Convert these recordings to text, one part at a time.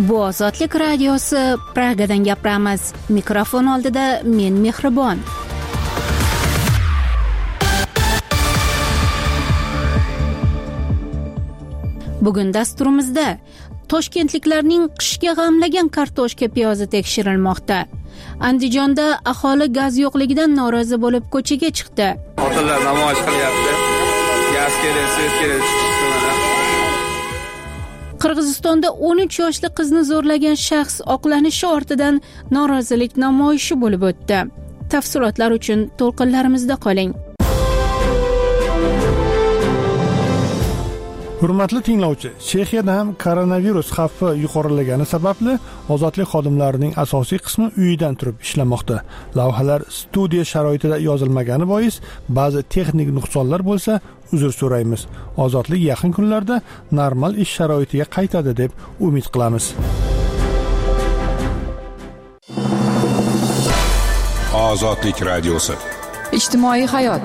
Bu Ozodlik radiosi, Pragadan gapiramiz. Mikrofon oldida men Mehribon. Bugun dasturimizda toshkentliklarning qishga g'amlagan kartoshka piyozi tekshirilmoqda. Andijonda aholi gaz yo'qligidan norozi bo'lib ko'chaga chiqdi. Xotinlar namoyish qilyapti. Gaz kerak, svet kerak. Qirg'izistonda 13 yoshli qizni zo'rlagan shaxs oqlanishi ortidan norozilik namoyishi bo'lib o'tdi. Tafsilotlar uchun to'lqinlarimizda qoling. Hurmatli tinglovchi, Chexiyada ham koronavirus xavfi yuqorilagani sababli ozodlik xodimlarining asosiy qismi uyidan turib ishlamoqda. Lavhalar studiya sharoitida yozilmagani bois ba'zi texnik nuqsonlar bo'lsa, uzr so'raymiz. Ozodlik yaqin kunlarda normal ish sharoitiga qaytadi deb umid qilamiz. Ozodlik radiosi. Ijtimoiy hayot.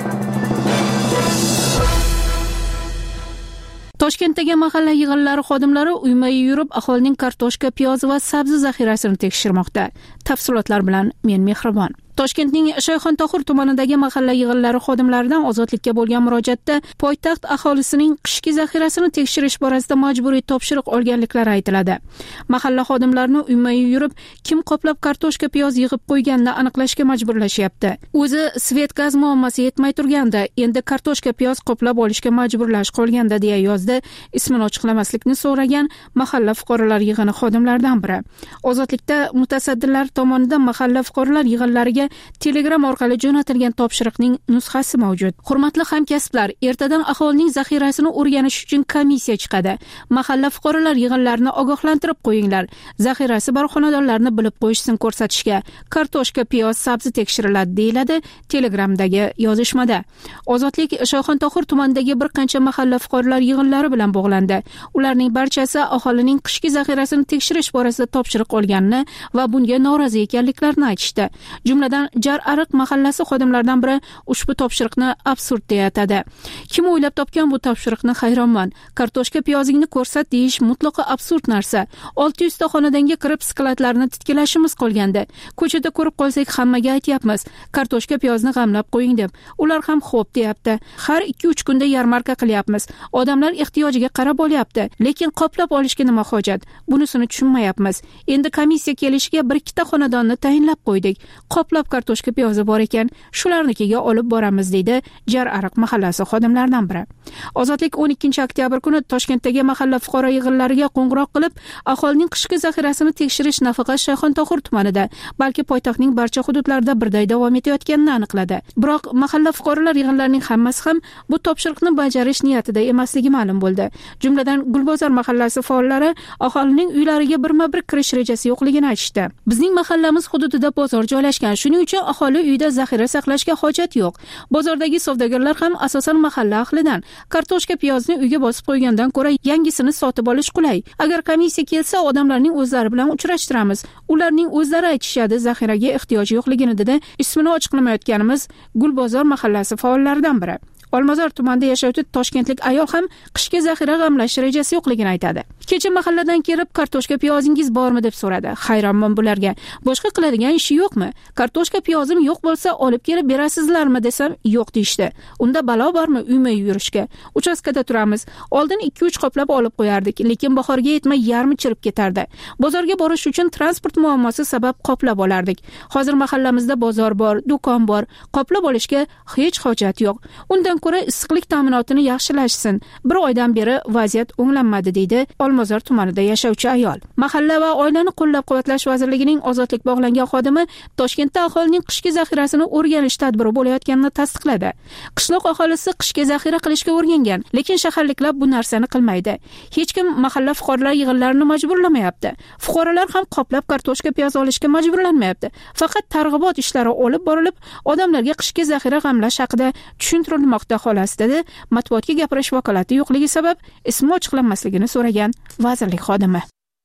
Toshkentdagi mahalla yig'inlari xodimlari uyma-uy yurib aholining kartoshka, piyoz va sabzi zaxirasini tekshirmoqda. Tafsilotlar bilan men Mehribon. Toshkentning Shayxontohur tumanidagi mahalla yig'inlari xodimlaridan ozodlikka bo'lgan murojaatda poytaxt aholisining qishki zaxirasini tekshirish borasida majburiy topshiriq olganliklari aytiladi. Mahalla xodimlarini uyma-uy yurib, kim qoplab kartoshka, piyoz yig'ib qo'yganini aniqlashga majburlashyapti. O'zi svet gaz muammosi yetmay turganda, endi kartoshka, piyoz qoplab olishga majburlash qolganda deya yozdi ismini ochiqlamaslikni so'ragan mahalla fuqarolar yig'ini xodimlaridan biri. Ozodlikda mutasaddilar tomonidan mahalla fuqarolar yig'inlariga Telegram orqali jo'natilgan topshiriqning nusxasi mavjud. Hurmatli hamkasblar, ertadan aholining zaxirasini o'rganish uchun komissiya chiqadi. Mahalla fuqarolar yig'inlarini ogohlantirib qo'yinglar. Zaxirasi bor xonadonlarni bilib qo'yishsin ko'rsatishga. Kartoshka, piyoz, sabzi tekshiriladi, deyiladi Telegramdagi yozishmada. Ozodlik Shayxontohur tumanidagi bir qancha mahalla fuqarolar yig'inlari bilan bog'landi. Ularning barchasi aholining qishki zaxirasini tekshirish borasida topshiriq olganini va bunga norozi ekanliklarini aytishdi. Jumladan Jar Ariq mahallasi xodimlaridan biri ushbu topshiriqni absurd deya atadi. Kim o'ylab topgan bu topshiriqni hayronman. Kartoshka, piyozingni ko'rsat deyish mutlaqo absurd narsa. 600 ta xonadonga kirib skladlarni titkilashimiz qolgandi. Ko'chada ko'rib qolsak hammaga aytyapmiz, kartoshka, piyozni g'amlab qo'ying deb. Ular ham xo'p deyapti. Har 2-3 kunda yarmarka qilyapmiz. Odamlar ehtiyojiga qarab olyapti. Lekin qoplab olishga nima hojat? Bunisini tushunmayapmiz. Endi komissiya kelishiga 1-2 ta xonadonni tayinlab qo'ydik. Qoplab kartoshka, piyozi bor ekan, shularnikiga olib boramiz, deydi Jar Ariq mahallasi xodimlaridan biri. Ozodlik 12 oktyabr kuni Toshkentdagi mahalla fuqaro yig'inlariga qo'ng'iroq qilib, aholining qishki zaxirasini tekshirish nafaqat Shayxontohur tumanida, balki poytaxtning barcha hududlarida birday davom etayotganini aniqladi. Biroq mahalla fuqarolar yig'inlarining hammasi ham bu topshiriqni bajarish niyatida emasligi ma'lum bo'ldi. Jumladan Gulbozor mahallasi faollari aholining uylariga birma-bir kirish rejasi yo'qligini aytishdi. Bizning mahallamiz hududida bozor joylashgan. Shuning uchun aholi uyda zaxira saqlashga hojat yo'q. Bozordagi savdogarlar ham asosan mahalla ahlidan. Kartoshka, piyozni uyga bosib qo'ygandan ko'ra yangisini sotib olish qulay. Agar komissiya kelsa, odamlarning o'zlari bilan uchrashtiramiz. Ularning o'zlari aytishadi zaxiraga ehtiyoj yo'qligini, dedi ismini ochiqlamayotganimiz Gulbozor mahallasi faollaridan biri. Olmazor tumanida yashovchi toshkentlik ayol ham qishki zaxira g'amlash rejasi yo'qligini aytadi. Kecha mahalladan kelib, kartoshka, piyozingiz bormi deb so'radi. Hayronman bularga. Boshqa qiladigan ishi yo'qmi? Kartoshka, piyozim yo'q bo'lsa, olib kelib berasizlarmi desam, yo'q deyishdi. Unda balo bormi uyma-uy yurishga? Uchastkada turamiz. Oldin 2-3 qoplab olib qo'yardik, lekin bahorga yetmay yarmi chirib ketardi. Bozorga borish uchun transport muammosi sabab qoplab olardik. Hozir mahallamizda bozor bor, do'kon bor. Qoplab olishga hech hojat yo'q. Undan ko'ra issiqlik ta'minotini yaxshilashsin. Bir oydan beri vaziyat o'nglanmadi, deydi Olmazor tumanida yashovchi ayol. Mahalla va oilani qo'llab-quvvatlash vazirligining ozodlik bog'langan xodimi Toshkentda aholining qishki zaxirasini o'rganish tadbiri bo'layotganini tasdiqladi. Qishloq aholisi qishki zaxira qilishga o'rgangan, lekin shaharliklar bu narsani qilmaydi. Hech kim mahalla fuqarolar yig'inlarini majburlamayapti. Fuqarolar ham qoplab kartoshka, piyoz olishga majburlanmayapti. Faqat targ'ibot ishlari olib borilib, odamlarga qishki zaxira g'amlash haqida tushuntirilmoqda, xolos, dedi matbuotga gapirish vakolati yo'qligi sabab ismi ochiqlanmasligini so'ragan vazirlik xodimi.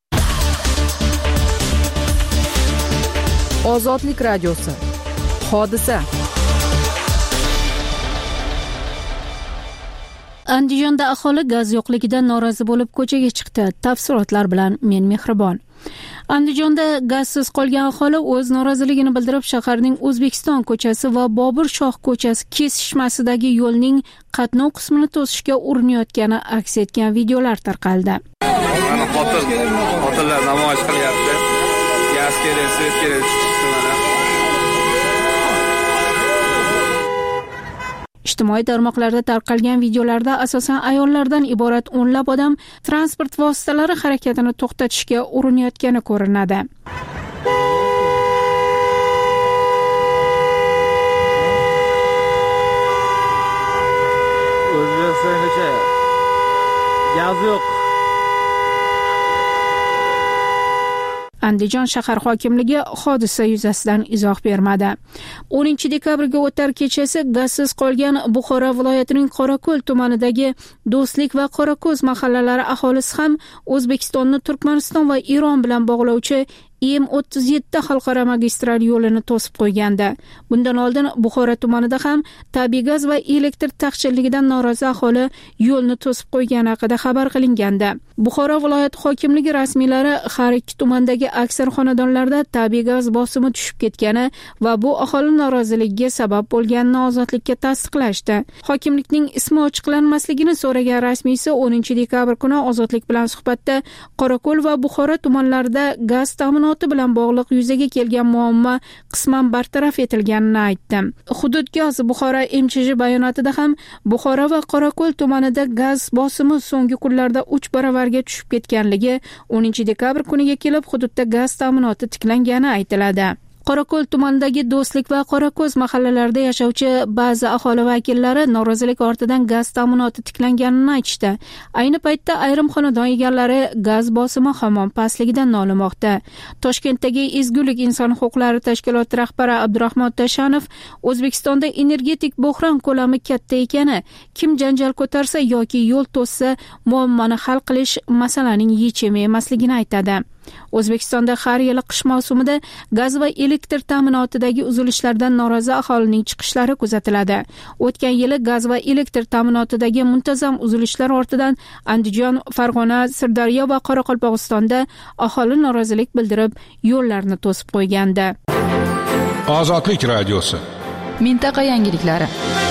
Ozodlik radiosi. Hodisa. Andijonda aholi gaz yo'qligidan norozi bo'lib ko'chaga chiqdi. Tafsilotlar bilan men Mehribon. Andijonda gazsiz qolgan aholi o'z noroziligini bildirib, shaharning O'zbekiston ko'chasi va Bobur Shoh ko'chasi kesishmasidagi yo'lning qatnov qismini to'sishga urinayotgani aks etgan videolar tarqaldi. Mana xotinlar namoyish qilyapti. Gaz kerak, svet kerak chiqishdi mana. Ijtimoiy tarmoqlarda tarqalgan videolarda asosan ayollardan iborat o'nlab odam transport vositalari harakatini to'xtatishga urinayotgani ko'rinadi. O'zbekistongacha gaz yo'q. Andijon shahar hokimligi hodisa yuzasidan izoh bermadi. 10-dekabrga o'tar kechasi gazsiz qolgan Buxoro viloyatining Qorako'l tumanidagi Do'stlik va Qorako'z mahallalari aholisi ham O'zbekistonni Turkmaniston va Eron bilan bog'lovchi M37 xalqaro magistral yo'lini to'sib qo'ygandi. Bundan oldin Buxoro tumanida ham tabiiy gaz va elektr taqchilligidan norozi aholi yo'lni to'sib qo'ygani haqida xabar qilingandi. Buxoro viloyat hokimligi rasmiylari har ikki tumandagi aksar xonadonlarda tabiiy gaz bosimi tushib ketgani va bu aholi noroziligiga sabab bo'lganini ozodlikka tasdiqlashdi. Hokimlikning ismi ochiqlanmasligini so'ragan rasmiysi 10-dekabr kuni ozodlik bilan suhbatda Qorako'l va Buxoro tumanlarida gaz ta'minoti bilan bog'liq yuzaga kelgan muammo qisman bartaraf etilganini aytdi. Hududgaz Buxoro MChJ bayonotida ham Buxoro va Qorako'l tumanida gaz bosimi so'nggi kunlarda 3 baravarga tushib ketganligi, 10-dekabr kuniga kelib hududda gaz ta'minoti tiklangani aytiladi. Qorako'l tumanidagi Do'stlik va Qorako'z mahallalarida yashovchi ba'zi aholi vakillari norozilik ortidan gaz ta'minoti tiklanganini aytishdi. Ayni paytda ayrim xonadon egalari gaz bosimi hamon pastligidan nolimoqda. Toshkentdagi Ezgulik inson huquqlari tashkiloti rahbari Abdurahmon Tashanov O'zbekistonda energetik bo'hron ko'lami katta ekani, kim janjal ko'tarsa yoki yo'l to'ssa muammoni hal qilish masalaning yechimi emasligini aytadi. O'zbekistonda har yili qish mavsumida gaz va elektr ta'minotidagi uzilishlardan norozi aholining chiqishlari kuzatiladi. O'tgan yili gaz va elektr ta'minotidagi muntazam uzilishlar ortidan Andijon, Farg'ona, Sirdaryo va Qoraqalpog'istonda aholi norozilik bildirib, yo'llarni to'sib qo'ygandi. Ozodlik radiosi. Mintaqa yangiliklari.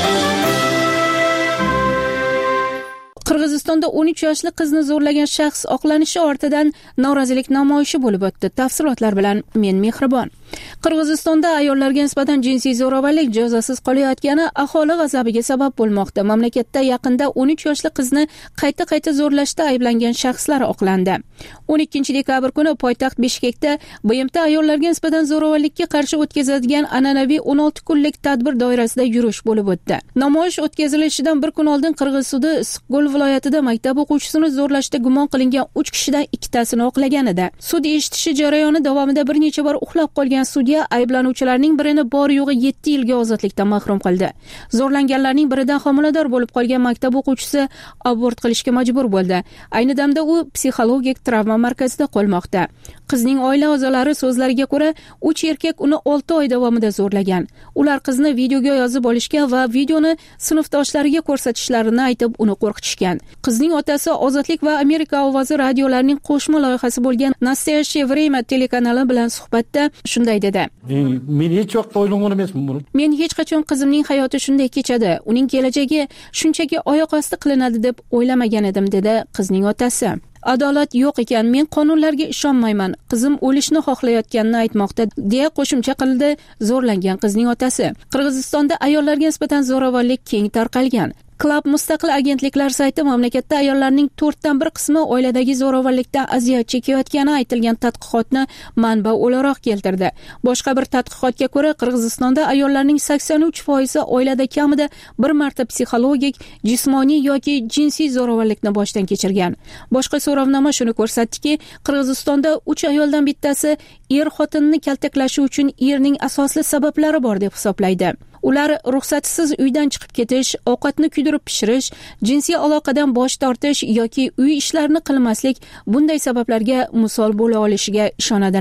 Qirg'izistonda 13 yoshli qizni zo'rlagan shaxs oqlanishi ortidan norozilik namoyishi bo'lib o'tdi. Tafsilotlar bilan men Mehribon. Qirg'izistonda ayollarga nisbatan jinsiy zo'ravonlik jazosiz qolayotgani aholi g'azabiga sabab bo'lmoqda. Mamlakatda yaqinda 13 yoshli qizni qayta zo'rlashda ayblangan shaxslar oqlandi. 12-dekabr kuni poytaxt Bishkekda BMT ayollarga nisbatan zo'ravonlikka qarshi o'tkazadigan an'anaviy 16 kunlik tadbir doirasida yurish bo'lib o'tdi. Namoyish o'tkazilishidan bir kun oldin Qirg'iz sudi Issiqko'l viloyatida maktab o'quvchisini zo'rlashda gumon qilingan 3 kishidan 2tasini oqlagan edi. Sud eshitishi jarayoni davomida bir necha bor uxlab qolgan sudya ayblanuvchilarning birini bor yo'g'i 7 yilga ozodlikdan mahrum qildi. Zo'rlanganlarning biridan homilador bo'lib qolgan maktab o'quvchisi abort qilishga majbur bo'ldi. Ayni damda u psixologik travma markazida qolmoqda. Qizning oila a'zolari so'zlariga ko'ra, 3 erkak uni 6 oy davomida zo'rlagan. Ular qizni videoga yozib olishgan va videoni sinfdoshlariga ko'rsatishlarini aytib, uni qo'rqitishgan. Qizning otasi Ozodlik va Amerika ovozi radiolarining qo'shma loyihasi bo'lgan Nastoyaщее время telekanali bilan suhbatda shunday dedi. Men hech vaqt o'ylagan emasman buni. Men hech qachon qizimning hayoti shunday kechadi, uning kelajagi shunchaki oyoq osti qilinadi deb o'ylamagan edim, dedi qizning otasi. Adolat yo'q ekan, men qonunlarga ishonmayman. Qizim o'lishni xohlayotganini aytmoqda, deya qo'shimcha qildi zo'rlangan qizning otasi. Qirg'izistonda ayollarga nisbatan zo'ravonlik keng tarqalgan. Club mustaqil agentliklar sayti mamlakatda ayollarning 4dan 1 qismi oiladagi zo'ravonlikdan aziyat chekayotgani aytilgan tadqiqotni manba o'laroq keltirdi. Boshqa bir tadqiqotga ko'ra, Qirg'izistonda ayollarning 83% oilada kamida bir marta psixologik, jismoniy yoki jinsiy zo'ravonlikni boshdan kechirgan. Boshqa so'rovnoma shuni ko'rsatdiki, Qirg'izistonda 3 ayoldan bittasi xotinini kaltaklashi uchun erning asosli sabablari bor deb hisoblaydi. Ular ruxsatsiz uydan chiqib ketish, ovqatni kuydirib pishirish, jinsiy aloqadan bosh tortish yoki uy ishlarini qilmaslik bunday sabablarga misol bo'la olishiga ishonadilar.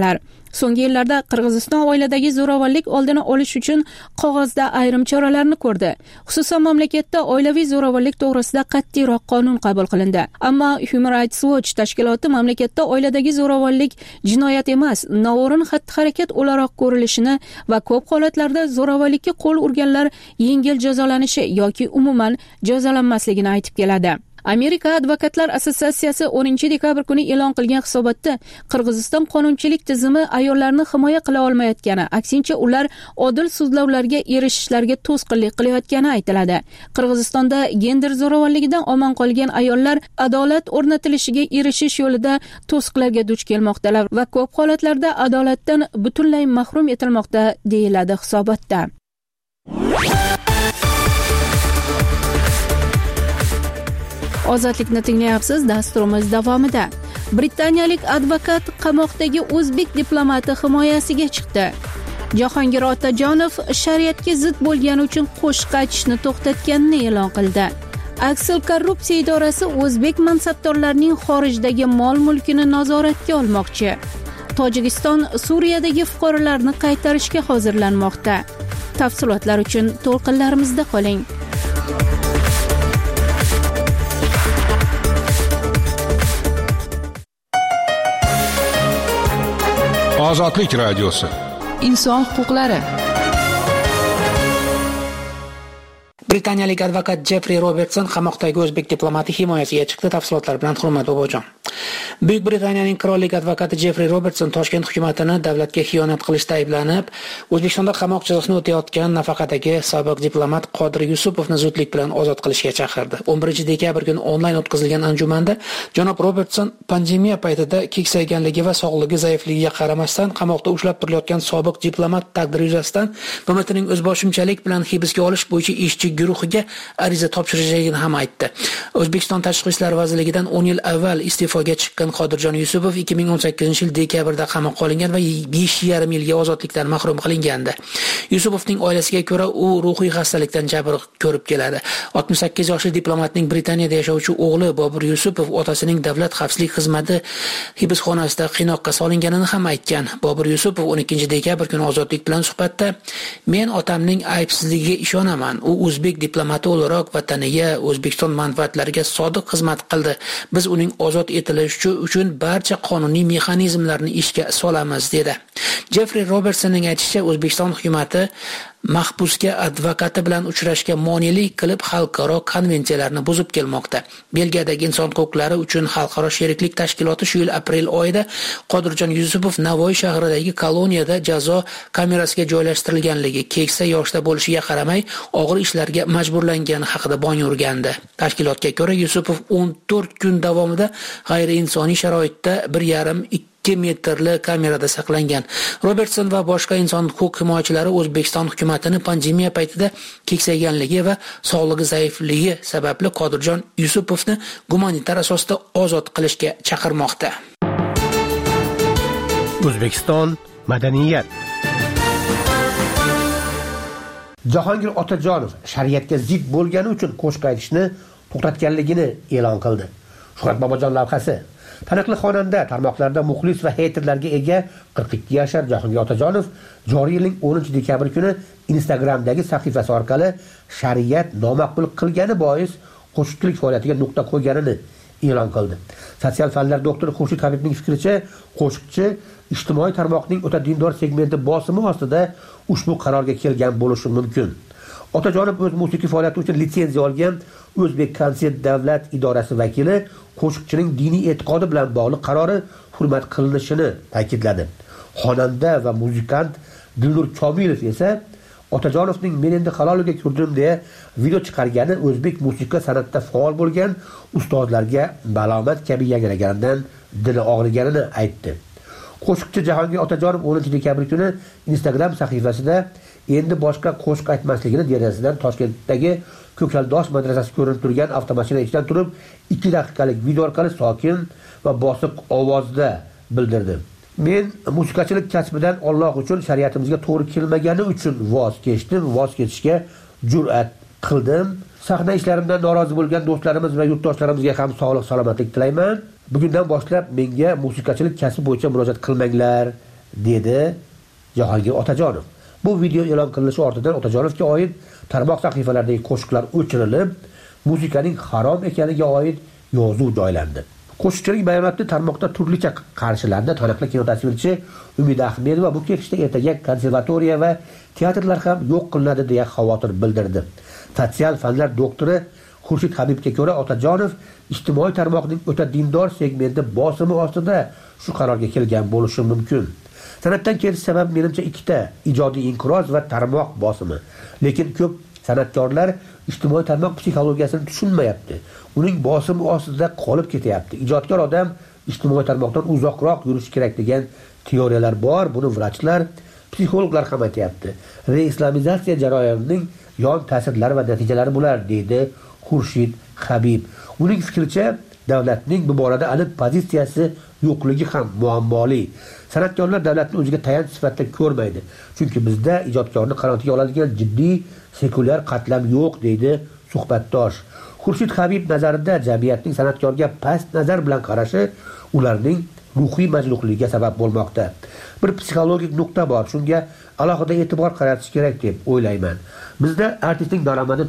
So'nggi yillarda Qirg'iziston oiladagi zo'ravonlik oldini olish uchun qog'ozda ayrim choralarni ko'rdi. Xususan, mamlakatda oilaviy zo'ravonlik to'g'risida qat'iyroq qonun qabul qilindi. Ammo Human Rights Watch tashkiloti mamlakatda oiladagi zo'ravonlik jinoyat emas, noo'rin xatti-harakat o'laroq ko'rilishini va ko'p holatlarda zo'ravonlikka qo'l urganlar yengil jazolanishi yoki umuman jazolanmasligini aytib keladi. Amerika Advokatlar Assotsiatsiyasi 10-dekabr kuni e'lon qilgan hisobotda Qirg'iziston qonunchilik tizimi ayollarni himoya qila olmayotgani, aksincha ular odil sudlovlarga erishishlarga to'sqinlik qilayotgani aytiladi. Qirg'izistonda gender zo'ravonligidan omon qolgan ayollar adolat o'rnatilishiga erishish yo'lida to'siqlarga duch kelmoqdalar va ko'p holatlarda adolatdan butunlay mahrum etilmoqda, deyiladi hisobotda. Ozodlikni tinglayapsiz. Dasturimiz davomida britaniyalik advokat qamoqdagi o'zbek diplomati himoyasiga chiqdi. Jahongir Otajonov shariatga zid bo'lgani uchun qo'shiq aytishni to'xtatganini e'lon qildi. Aksel korrupsiya idorasi o'zbek mansabdorlarining xorijdagi mol-mulkini nazoratga olmoqchi. Tojikiston Suriyadagi fuqarolarni qaytarishga hozirlanmoqda. Tafsilotlar uchun to'lqinlarimizda qoling. Ozodlik radiosi. Inson huquqlari. Britaniyalik advokat Jeffrey Robertson qamoqdagi o'zbek diplomati himoyasiga chiqdi. Tafsilotlar bilan Hurmat Bobojon. Buyuk Britaniyaning qirollik advokati Jeffrey Robertson Toshkent hukumatini davlatga xiyonat qilishda ayblanib, O'zbekistonda qamoq jazosini o'tayotgan nafaqadagi sobiq diplomat Qodir Yusupovni zudlik bilan ozod qilishga chaqirdi. 11-dekabr kuni onlayn o'tkazilgan anjumanda janob Robertson pandemiya paytida keksayganligi va sog'lig'i zaifligiga qaramasdan qamoqda ushlab turilayotgan sobiq diplomat taqdiri yuzasidan BMTning o'zboshimchalik bilan hibsga olish bo'yicha ishchi guruhiga ariza topshirishligini ham aytdi. O'zbekiston Tashqi ishlar vazirligidan 10 yil avval iste'foga chiqqan Qodirjon Yusupov 2018-yil dekabrda qamoqqa olingan va 5,5 yilga ozodlikdan mahrum qilingandi. Yusupovning oilasiga ko'ra, u ruhiy xastalikdan jabr ko'rib keladi. 68 yoshli diplomatning Britaniyada yashovchi o'g'li Bobur Yusupov otasining davlat xavfsizlik xizmati hibsxonasida qiynoqqa solinganini ham aytgan. Bobur Yusupov 12-dekabr kuni ozodlik bilan suhbatda: "Men otamning aybsizligiga ishonaman. U o'zbek diplomati o'laroq vataniga, O'zbekiston manfaatlariga sodiq xizmat qildi. Biz uning ozod etilishi uchun barcha qonuniy mexanizmlarni ishga solamiz", dedi. Jeffrey Robertsonning aytishicha, O'zbekiston hukumatı mahbusga advokati bilan uchrashga monelik qilib xalqaro konvensiyalarni buzib kelmoqda. Belgiyadagi inson huquqlari uchun xalqaro sheriklik tashkiloti shu yil aprel oyida Qodirjon Yusupov Navoiy shahridagi koloniyada jazo kamerasiga joylashtirilganligi, keksa yoshda bo'lishiga qaramay og'ir ishlarga majburlangani haqida bong urgandi. Tashkilotga ko'ra, Yusupov 14 kun davomida g'ayriinsoniy sharoitda 1,5-2 metrli kamerada saqlangan. Robertson va boshqa inson huquq himoyachilari O'zbekiston hukumatini pandemiya paytida keksayganligi va sog'lig'i zaifligi sababli Qodirjon Yusupovni gumanitar asosda ozod qilishga chaqirmoqda. O'zbekiston madaniyat. Jahongir Otajonov shariatga zid bo'lgani uchun qo'shiq aytishni to'xtatganligini e'lon qildi. Shuhrat Bobojon lavhasi. Taniqli xonanda tarmoqlarda muxlis va heyterlarga ega 42 yashar Jahongir Otajonov joriy yilning 10-dekabr kuni Instagramdagi sahifasi orqali shariat nomaqbul qilgani bois qo'shiqchilik faoliyatiga nuqta qo'yganini e'lon qildi. Sotsial fanlar doktori Xurshid Habibning fikricha, qo'shiqchi ijtimoiy tarmoqning o'ta dindor segmenti bosimi ostida ushbu qarorga kelgan bo'lishi mumkin. Otajonov o'z musiqiy faoliyati uchun litsenziya olgan O'zbek konsert davlat idorasi vakili qo'shiqchining diniy e'tiqodi bilan bog'liq qarori hurmat qilinishini ta'kidladi. Xonanda va muzikant Dilnur Komilov esa Otajonovning "Men endi halolga kirdim" deya video chiqargani o'zbek musiqa san'atida faol bo'lgan ustozlarga balomat kabi yangraganidan dili og'riganini aytdi. Qo'shiqchi Jahongir Otajonov 10-dekabr kuni Instagram sahifasida endi boshqa qo'shiq aytmasligini derazasidan Toshkentdagi Ko'kaldosh madrasasi ko'rinib turgan avtomashina ichidan turib 2 daqiqalik video orqali sokin va bosiq ovozda bildirdi. "Men musiqachilik kasbidan Alloh uchun shariatimizga to'g'ri kelmagani uchun voz kechishga jur'at qildim. Sahna ishlarimdan norozi bo'lgan do'stlarimiz va yurtdoshlarimizga ham sog'lik, salomatlik tilayman. Bugundan boshlab menga musiqachilik kasbi bo'yicha murojaat qilmanglar" dedi Jahongir Otajonov. Bu video e'lon qilinishi ortidan Otajonovga oid tarmoq sahifalaridagi qo'shiqlar o'chirilib, muzikaning harom ekaniga oid yozuv joylandi. Qo'shiqchining bayonotida tarmoqda turlicha qarshilandi. Taniqli kinotasvirchi Umid Ahmedova bu ketishda ertaga konservatoriya va teatrlar ham yo'q qilinadi deya xavotir bildirdi. Sotsial fanlar doktori Xurshid Habibga ko'ra, Otajonov ijtimoiy tarmoqning o'ta dindor segmenti bosimi ostida shu qarorga kelgan bo'lishi mumkin. San'atdan ketish sababi menimcha ikkita: ijodiy inqiroz va tarmoq bosimi. Lekin ko'p san'atkorlar ijtimoiy tarmoq psixologiyasini tushunmayapti. Uning bosimi ostida qolib ketyapti. Ijodkor odam ijtimoiy tarmoqdan uzoqroq yurishi kerak degan teoriyalar bor. Buni vrachlar, psixologlar ham aytayapti. Reislamizatsiya jarayonining yon ta'sirlari va natijalari bular, deydi Xurshid Habib. Uning fikricha, davlatning bu borada aniq pozitsiyasi yo'qligi ham muammoli. San'atkorlar davlatni o'ziga tayanch sifatida ko'rmaydi. Chunki bizda ijodkorni qanotiga oladigan jiddiy sekulyar qatlam yo'q, deydi suhbatdosh. Xurshid Habib nazarida jamiyatning san'atkorga past nazar bilan qarashi ularning ruhiy majruhligiga sabab bo'lmoqda. Bir psixologik nuqta bor, shunga alohida e'tibor qaratish kerak deb o'ylayman. Bizda artistning daromadi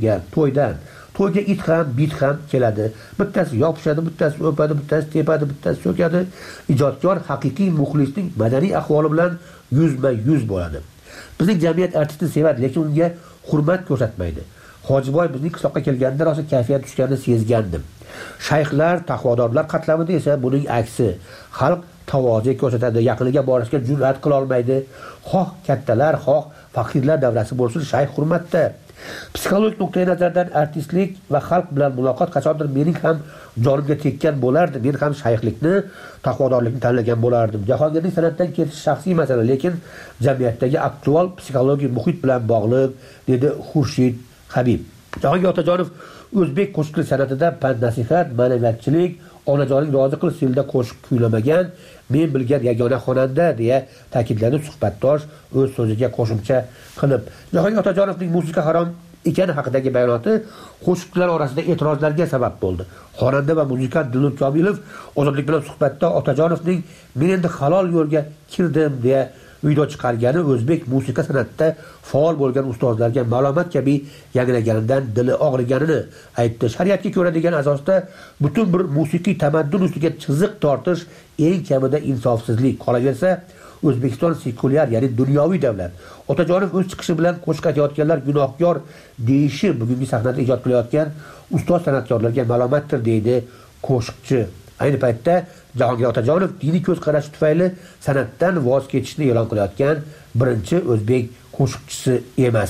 to'yga it ham, bit ham keladi. Bittasi yopishadi, bittasi o'padi, bittasi tepadi, bittasi so'kadi. Ijodkor haqiqiy muxlisning madaniy ahvoli bilan yuzma-yuz bo'ladi. Bizning jamiyat artistni sevadi, lekin unga hurmat ko'rsatmaydi. Hojiboy bizning qishloqqa kelganda rosa kayfiyat tushganini sezgandim. Shayxlar, taqvodorlar qatlamida esa buning aksi. Xalq tavoze ko'rsatadi, yaqiniga borishga jur'at qila olmaydi. Xoh kattalar, xoh faqirlar davrasi bo'lsin, shayx hurmatda. Psixologik nuqtai nazardan artistlik va xalq bilan muloqot qachondir mening ham jonimga tekkan bo'lardi. Men ham shayxlikni, taqvodorlikni tanlagan bo'lardim. Jahongirning san'atdan ketish shaxsiy masala, lekin jamiyatdagi aktual psixologik muhit bilan bog'liq, dedi Xurshid Habib. Jahongir Otajonov o'zbek qo'shiqlik san'atida pand-nasihat, ma'naviyatchilik, onajoning rozi qil stilida qo'shiq kuylamagan men bilgan yagona xonanda deya ta'kidladi suhbatdosh o'z so'ziga qo'shimcha qilib. Jahongir Otajonovning musiqa harom ekani haqidagi bayonoti qo'shiqchilar orasida e'tirozlarga sabab bo'ldi. Xonanda va muzikant Dilnur Komilov Ozodlik bilan suhbatda Otajonovning men endi halol yo'lga kirdim deya video chiqargani o'zbek musiqa san'atida faol bo'lgan ustozlarga ma'lumot kabi yangilaganidan dili og'riganini aytdi. Shariatga ko'ra degan asosda butun bir musiqiy tamaddun ustiga chiziq tortish eng kamida insofsizlik. Qolaversa, O'zbekiston sekulyar, ya'ni dunyoviy davlat. Otajonov o'z chiqishi bilan qo'shiq aytayotganlar gunohkor deyishi bugungi sahnada ijod qilayotgan ustoz san'atkorlarga ma'lumotdir, deydi qo'shiqchi. Ayni paytda Jahongir Otajonov diniy ko'z qarashi tufayli san'atdan voz kechishni e'lon qilayotgan birinchi o'zbek qo'shiqchisi emas.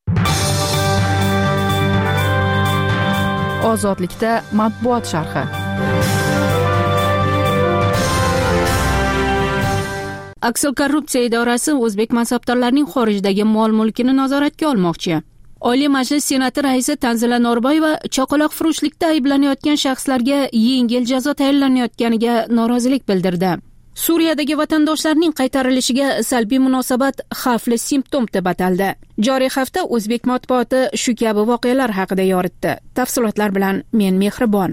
Ozodlikda matbuot sharhi. Aksel korrupsiya idorasi o'zbek mansabdorlarining xorijdagi mol-mulkini nazoratga olmoqchi. Oliy Majlis Senati raisi Tanzila Norboyeva chaqaloqfurushlikda ayblanayotgan shaxslarga yengil jazo tayinlanayotganiga norozilik bildirdi. Suriyadagi vatandoshlarning qaytarilishiga salbiy munosabat xavfli simptom deb ataldi. Joriy hafta o'zbek matbuoti shu kabi voqealar haqida yoritdi. Tafsilotlar bilan men Mehribon.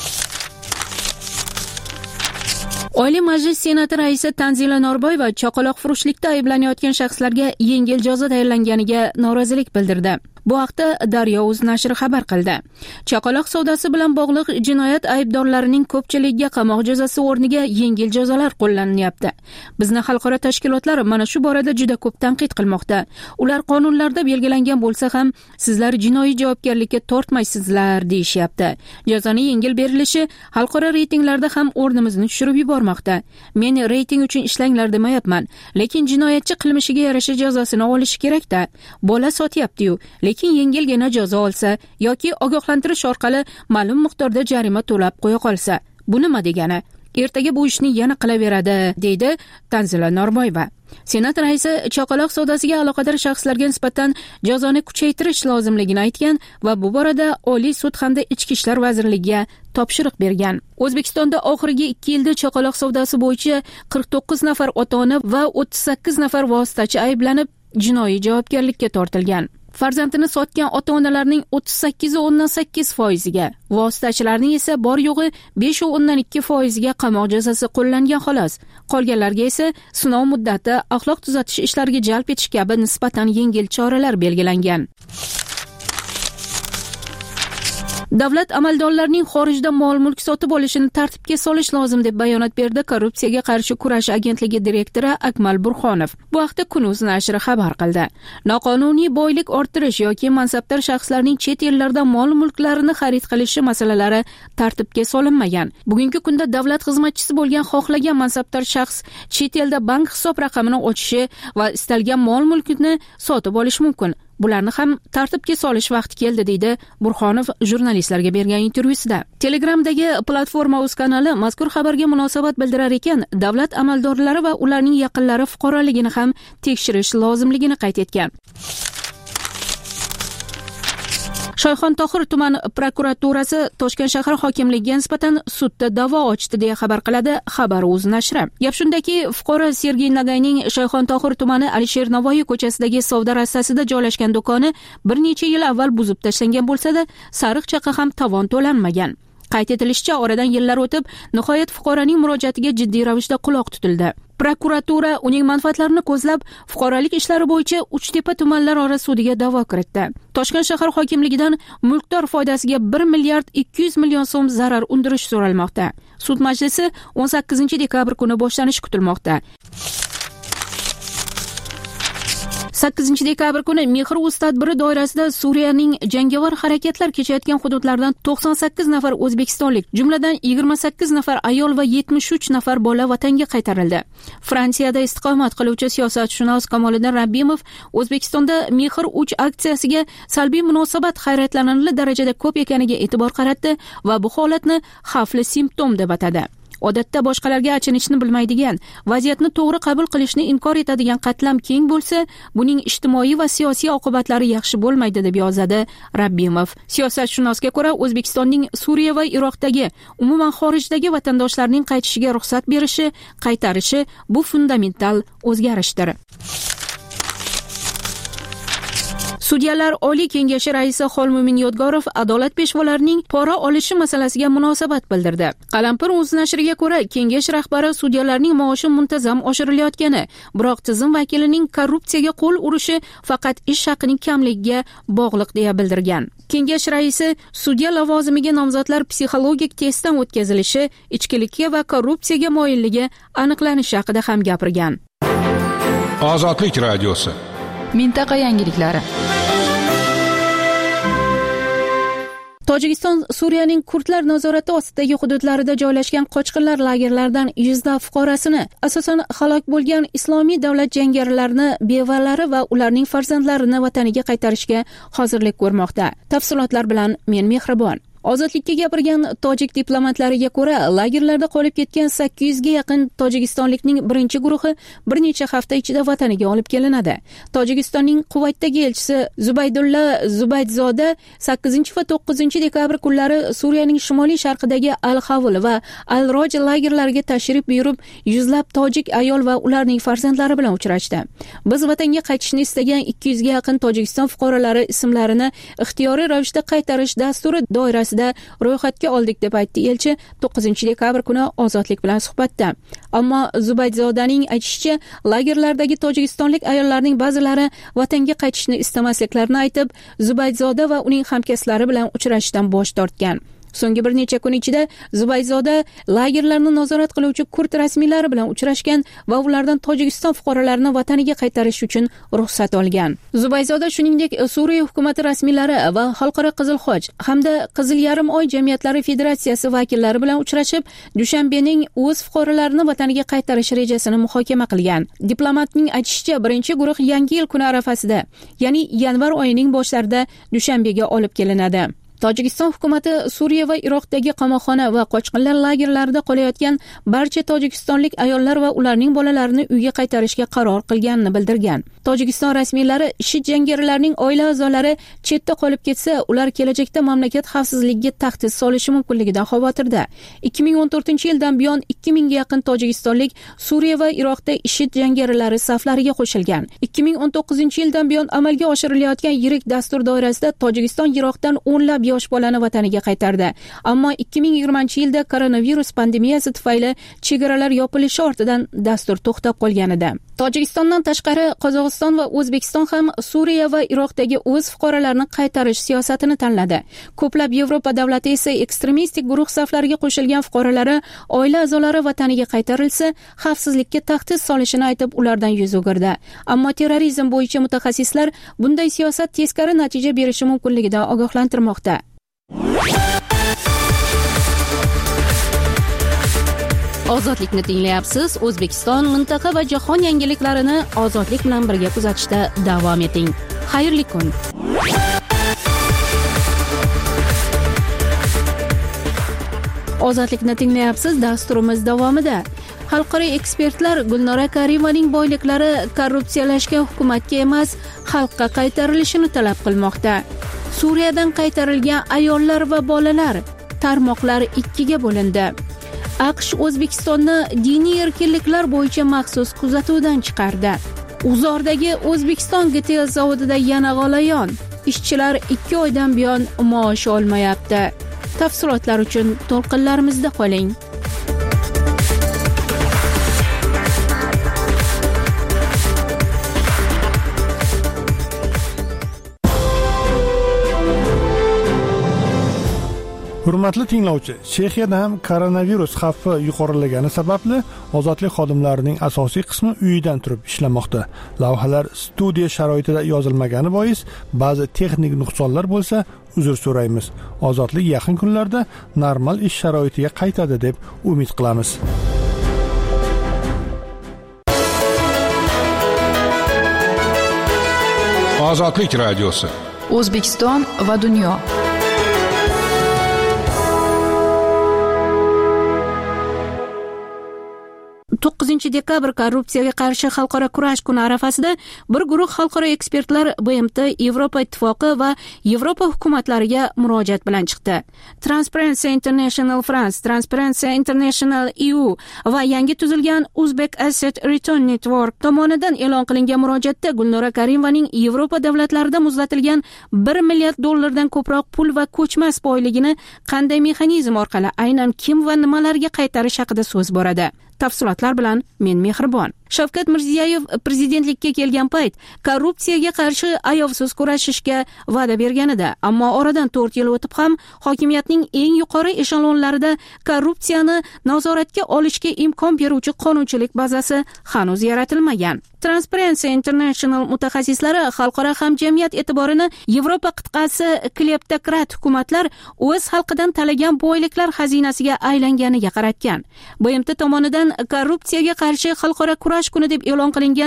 Oliy Majlis Senati raisi Tanzila Norboyeva chaqaloqfurushlikda ayblanayotgan shaxslarga yengil jazo tayinlanganiga norozilik bildirdi. Bu haqda Daryo.uz nashri xabar qildi. Chaqaloq savdosi bilan bog'liq jinoyat aybdorlarining ko'pchiligiga qamoq jazosi o'rniga yengil jazolar qo'llanyapti. Bizni xalqaro tashkilotlar mana shu borada juda ko'p tanqid qilmoqda. Ular qonunlarda belgilangan bo'lsa ham sizlar jinoiy javobgarlikka tortmaysizlar deyishyapti. Jazoning yengil berilishi xalqaro reytinglarda ham o'rnimizni tushirib yubormoqda. Men reyting uchun ishlanglar demayapman, lekin jinoyatchi qilmishiga yarasha jazosini olishi kerak-da. Bola sotyapti-yu, lekin yengilgina jazo olsa yoki ogohlantirish orqali ma'lum miqdorda jarima to'lab qo'ya qolsa, bu nima degani? Ertaga bu ishni yana qilaveradi, deydi Tanzila Norboyeva. Senat raisi chaqaloq savdosiga aloqador shaxslarga nisbatan jazoni kuchaytirish lozimligini aytgan va bu borada Oliy sud hamda Ichki ishlar vazirligiga topshiriq bergan. O'zbekistonda oxirgi 2 yilda chaqaloq savdosi bo'yicha 49 nafar ota-ona va 38 nafar vositachi ayblanib, jinoiy javobgarlikka tortilgan. farzandini sotgan ota-onalarning 38.8%ga, vositachilarning esa bor yo'g'i 5.2%ga qamoq jazosi qo'llangan xolos. Qolganlarga esa sinov muddati, axloq tuzatish ishlariga jalb etish kabi nisbatan yengil choralar belgilangan. Davlat amaldorlarining xorijda mol-mulk sotib olishini tartibga solish lozim deb bayonot berdi Korrupsiyaga qarshi kurash agentligi direktori Akmal Burxonov. Bu haqda Kun.uz nashri xabar qildi. Noqonuniy boylik orttirish yoki mansabdor shaxslarning chet ellarda mol-mulklarini xarid qilishi masalalari tartibga solinmagan. Bugungi kunda davlat xizmatchisi bo'lgan xohlagan mansabdor shaxs chet elda bank hisob raqamini ochishi va istalgan mol-mulkni sotib olishi mumkin. Bularni ham tartibga solish vaqti keldi, deydi Burxonov jurnalistlarga bergan intervyusida. Telegramdagi platforma.uz kanali mazkur xabarga munosabat bildirar ekan, davlat amaldorlari va ularning yaqinlari fuqaroligini ham tekshirish lozimligini qayd etgan. Shoyxontohur tuman prokuraturasi Toshkent shahar hokimligiga nisbatan sudda da'vo ochdi deya xabar qiladi Xabar.uz nashri. Gap shundaki, fuqaro Sergey Nagayning Shoyxontohur tumani Alisher Navoiy ko'chasidagi savdo rastasida joylashgan do'koni bir necha yil avval buzib tashlangan bo'lsa-da, sariq chaqa ham tovon to'lanmagan. Qayd etilishicha, oradan yillar o'tib, nihoyat fuqaroning murojaatiga jiddiy ravishda quloq tutildi. Prokuratura uning manfaatlarini ko'zlab, fuqarolik ishlari bo'yicha Uchtepa tumanlararo sudiga da'vo kiritdi. Toshkent shahar hokimligidan mulkdor foydasiga 1 milliard 200 million so'm zarar undirish so'ralmoqda. Sud majlisi 18 dekabr kuni boshlanishi kutilmoqda. 8 dekabr kuni Mehr.uz tadbiri doirasida Suriyaning jangovar harakatlar kechayotgan hududlaridan 98 nafar o'zbekistonlik, jumladan 28 nafar ayol va 73 nafar bola vatanga qaytarildi. Fransiyada istiqomat qiluvchi siyosatshunos Kamoliddin Rabbimov O'zbekistonda Mehr.uz aksiyasiga salbiy munosabat hayratlanarli darajada ko'p ekaniga e'tibor qaratdi va bu holatni xavfli simptom deb atadi. Odatda boshqalarga achinishni bilmaydigan, vaziyatni to'g'ri qabul qilishni inkor etadigan qatlam keng bo'lsa, buning ijtimoiy va siyosiy oqibatlari yaxshi bo'lmaydi deb yozadi Rabbimov. Siyosatshunosga ko'ra, O'zbekistonning Suriya va Iroqdagi, umuman xorijdagi vatandoshlarining qaytishiga ruxsat berishi, qaytarishi bu fundamental o'zgarishdir. Sudyalar Oliy Kengashi raisi Xolmumin Yodgorov adolat peshvolarining pora olishi masalasiga munosabat bildirdi. Qalampir.uz nashriga ko'ra, kengash rahbari sudyalarning maoshi muntazam oshirilayotgani, biroq tizim vakilining korrupsiyaga qo'l urishi faqat ish haqining kamligiga bog'liq deya bildirgan. Kengash raisi sudya lavozimiga nomzodlar psixologik testdan o'tkazilishi, ichkilikka va korrupsiyaga moyilligi aniqlanishi haqida ham gapirgan. Ozodlik radiosi. Mintaqa yangiliklari. Tojikiston Suriyaning kurdlar nazorati ostidagi hududlarida joylashgan qochqinlar lagerlaridan 100 fuqarosini, asosan halok bo'lgan Islomiy davlat jangarilarini, bevalari va ularning farzandlarini vataniga qaytarishga hozirlik ko'rmoqda. Tafsilotlar bilan men Mehribon. Ozodlikka gapirgan tojik diplomatlariga ko'ra, lagerlarda qolib ketgan 800 ga yaqin tojikistonlikning birinchi guruhi bir necha hafta ichida vataniga olib kelinadi. Tojikistonning Quvaytdagi elchisi Zubaydulla Zubaydzoda 8 va 9 dekabr kunlari Suriyaning shimoliy sharqidagi Al-Xavl va Al-Roj lagerlariga tashrif buyurib, yuzlab tojik ayol va ularning farzandlari bilan uchrashdi. Biz vatanga qaytishni istagan 200 ga yaqin Tojikiston fuqarolari ismlarini ixtiyoriy ravishda qaytarish dasturi doirasida ro'yxatga oldik deb aytdi elchi 9 dekabr kuni Ozodlik bilan suhbatda. Ammo Zubaydzodaning aytishicha, lagerlardagi tojikistonlik ayollarning ba'zilari vatanga qaytishni istamasliklarini aytib, Zubaydzoda va uning hamkasblari bilan uchrashishdan bosh tortgan. So'nggi bir necha kun ichida Zubayzoda lagerlarni nazorat qiluvchi kurd rasmiylari bilan uchrashgan va ulardan Tojikiston fuqarolarini vataniga qaytarish uchun ruxsat olgan. Zubayzoda shuningdek Suriya hukumati rasmiylari va Xalqaro Qizil Xoch hamda Qizil yarim oy jamiyatlari federatsiyasi vakillari bilan uchrashib, Dushanbening o'z fuqarolarini vataniga qaytarish rejasini muhokama qilgan. Diplomatning aytishicha, birinchi guruh Yangi yil kuni arafasida, ya'ni yanvar oyining boshlarida Dushanbega olib kelinadi. Tojikiston hukumati Suriya va Iroqdagi qamoqxona va qochqinlar lagerlarida qolayotgan barcha tojikistonlik ayollar va ularning bolalarini uyga qaytarishga qaror qilganini bildirgan. Tojikiston rasmiylari IShID jangarilarning oila a'zolari chetda qolib ketsa, ular kelajakda mamlakat xavfsizligiga tahdid solishi mumkinligidan xavotirda. 2014-yildan buyon 2000 ga yaqin tojikistonlik Suriya va Iroqda IShID jangarilari saflariga qo'shilgan. 2019-yildan buyon amalga oshirilayotgan yirik dastur doirasida Tojikiston Iroqdan o'nlab yosh bolani vataniga qaytardi. Ammo 2020-yilda koronavirus pandemiyasi tufayli chegaralar yopilishi ortidan dastur to'xtab qolgan edi. Tojikistondan tashqari Qozog'iston va O'zbekiston ham Suriya va Iroqdagi o'z fuqarolarini qaytarish siyosatini tanladi. Ko'plab Yevropa davlatlari esa ekstremistik guruh saflariga qo'shilgan fuqarolari oila a'zolari vataniga qaytarilsa, xavfsizlikka tahdid solishini aytib ulardan yuz o'girdi. Ammo terrorizm bo'yicha mutaxassislar bunday siyosat teskari natija berishi mumkinligidan ogohlantirmoqda. Ozodlikni tinglayapsiz. O'zbekiston, mintaqa va jahon yangiliklarini ozodlik bilan birga kuzatishda davom eting. Xayrli kun. Ozodlikni tinglayapsiz. Dasturimiz davomida xalqaro ekspertlar Gulnora Karimovaning boyliklari korrupsiyalashgan hukumatga emas, xalqqa qaytarilishini talab qilmoqda. Suriyadan qaytarilgan ayollar va bolalar tarmoqlar ikkiga bo'lindi. AQSh O'zbekistonni diniy erkinliklar bo'yicha maxsus kuzatuvdan chiqardi. Uzordagi O'zbekiston GTL zavodida yana g'alayon. Ishchilar 2 oydan buyon maosh olmayapti. Tafsilotlar uchun to'lqinlarimizda qoling. Hurmatli tinglovchi, Chexiyada ham koronavirus xavfi yuqorilagani sababli ozodlik xodimlarining asosiy qismi uyidan turib ishlamoqda. Lavhalar studiya sharoitida yozilmagani bois ba'zi texnik nuqsonlar bo'lsa, uzr so'raymiz. Ozodlik yaqin kunlarda normal ish sharoitiga qaytadi deb umid qilamiz. Ozodlik radiosi. O'zbekiston va dunyo. 9 dekabr korrupsiyaga qarshi xalqaro kurash kuni arafasida bir guruh xalqaro ekspertlar BMT, Yevropa ittifoqi va Yevropa hukumatlariga murojaat bilan chiqdi. Transparency International France, Transparency International EU va yangi tuzilgan Uzbek Asset Return Network tomonidan e'lon qilingan murojaatda Gulnora Karimovaning Yevropa davlatlarida muzlatilgan $1 milliard ko'proq pul va ko'chmas boyligini qanday mexanizm orqali aynan kim va nimalarga qaytarish haqida so'z boradi. Tafsilotlar bilan men Mehribon. Shavkat Mirziyoyev prezidentlikka kelgan payt korrupsiyaga qarshi ayovsiz kurashishga va'da berganida, ammo oradan 4 yil o'tib ham hokimiyatning eng yuqori eshelonlarida korrupsiyani nazoratga olishga imkon beruvchi qonunchilik bazasi hanuz yaratilmagan. Transparency International mutaxassislari xalqaro hamjamiyat e'tiborini Yevropa qit'asi kleptokrat hukumatlar o'z xalqidan talagan boyliklar xazinasiga aylanganiga qaratgan. BMT tomonidan korrupsiyaga qarshi xalqaro kurash kuni deb e'lon qilingan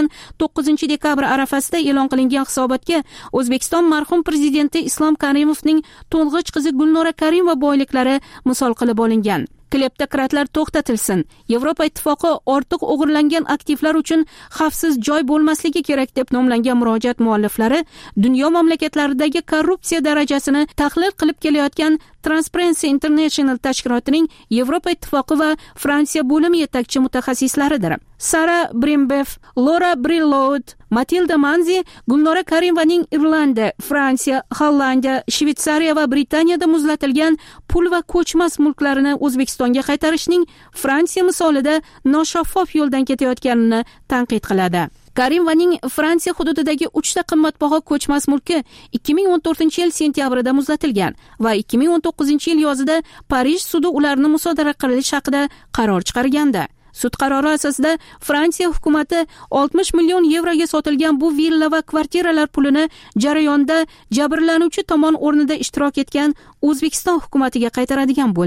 9 dekabr arafasida e'lon qilingan hisobotga O'zbekiston marhum prezidenti Islom Karimovning to'ng'ich qizi Gulnora Karimova boyliklari misol qilib olingan. Kleptokratlar to'xtatilsin. Yevropa ittifoqi ortiq o'g'irlangan aktivlar uchun xavfsiz joy bo'lmasligi kerak deb nomlangan murojaat mualliflari dunyo mamlakatlaridagi korrupsiya darajasini tahlil qilib kelayotgan Transparency International tashkilotining Yevropa ittifoqi va Fransiya bo'limi yetakchi mutaxassislaridir. Sara Brimbev, Laura Brilloud, Matilda Manzi Gulnora Karimovaning Irlandiya, Fransiya, Hollandiya, Shvetsariya va Britaniyada muzlatilgan pul va ko'chmas mulklarini O'zbekistonga qaytarishning Fransiya misolida noshaffof yo'ldan ketayotganini tanqid qiladi. Karimovaning Fransiya hududidagi 3 ta qimmatbaho ko'chmas mulki 2014-yil sentyabrida muzlatilgan va 2019-yil yozida Parij sudi ularni musodara qilish haqida qaror chiqargandi. Sud qarori asosida Fransiya hukumati 60 million yevroga sotilgan bu villa va kvartiralar pulini jarayonda jabrlanuvchi tomon o'rnida ishtirok etgan O'zbekiston hukumatiga qaytaradigan bo'ldi.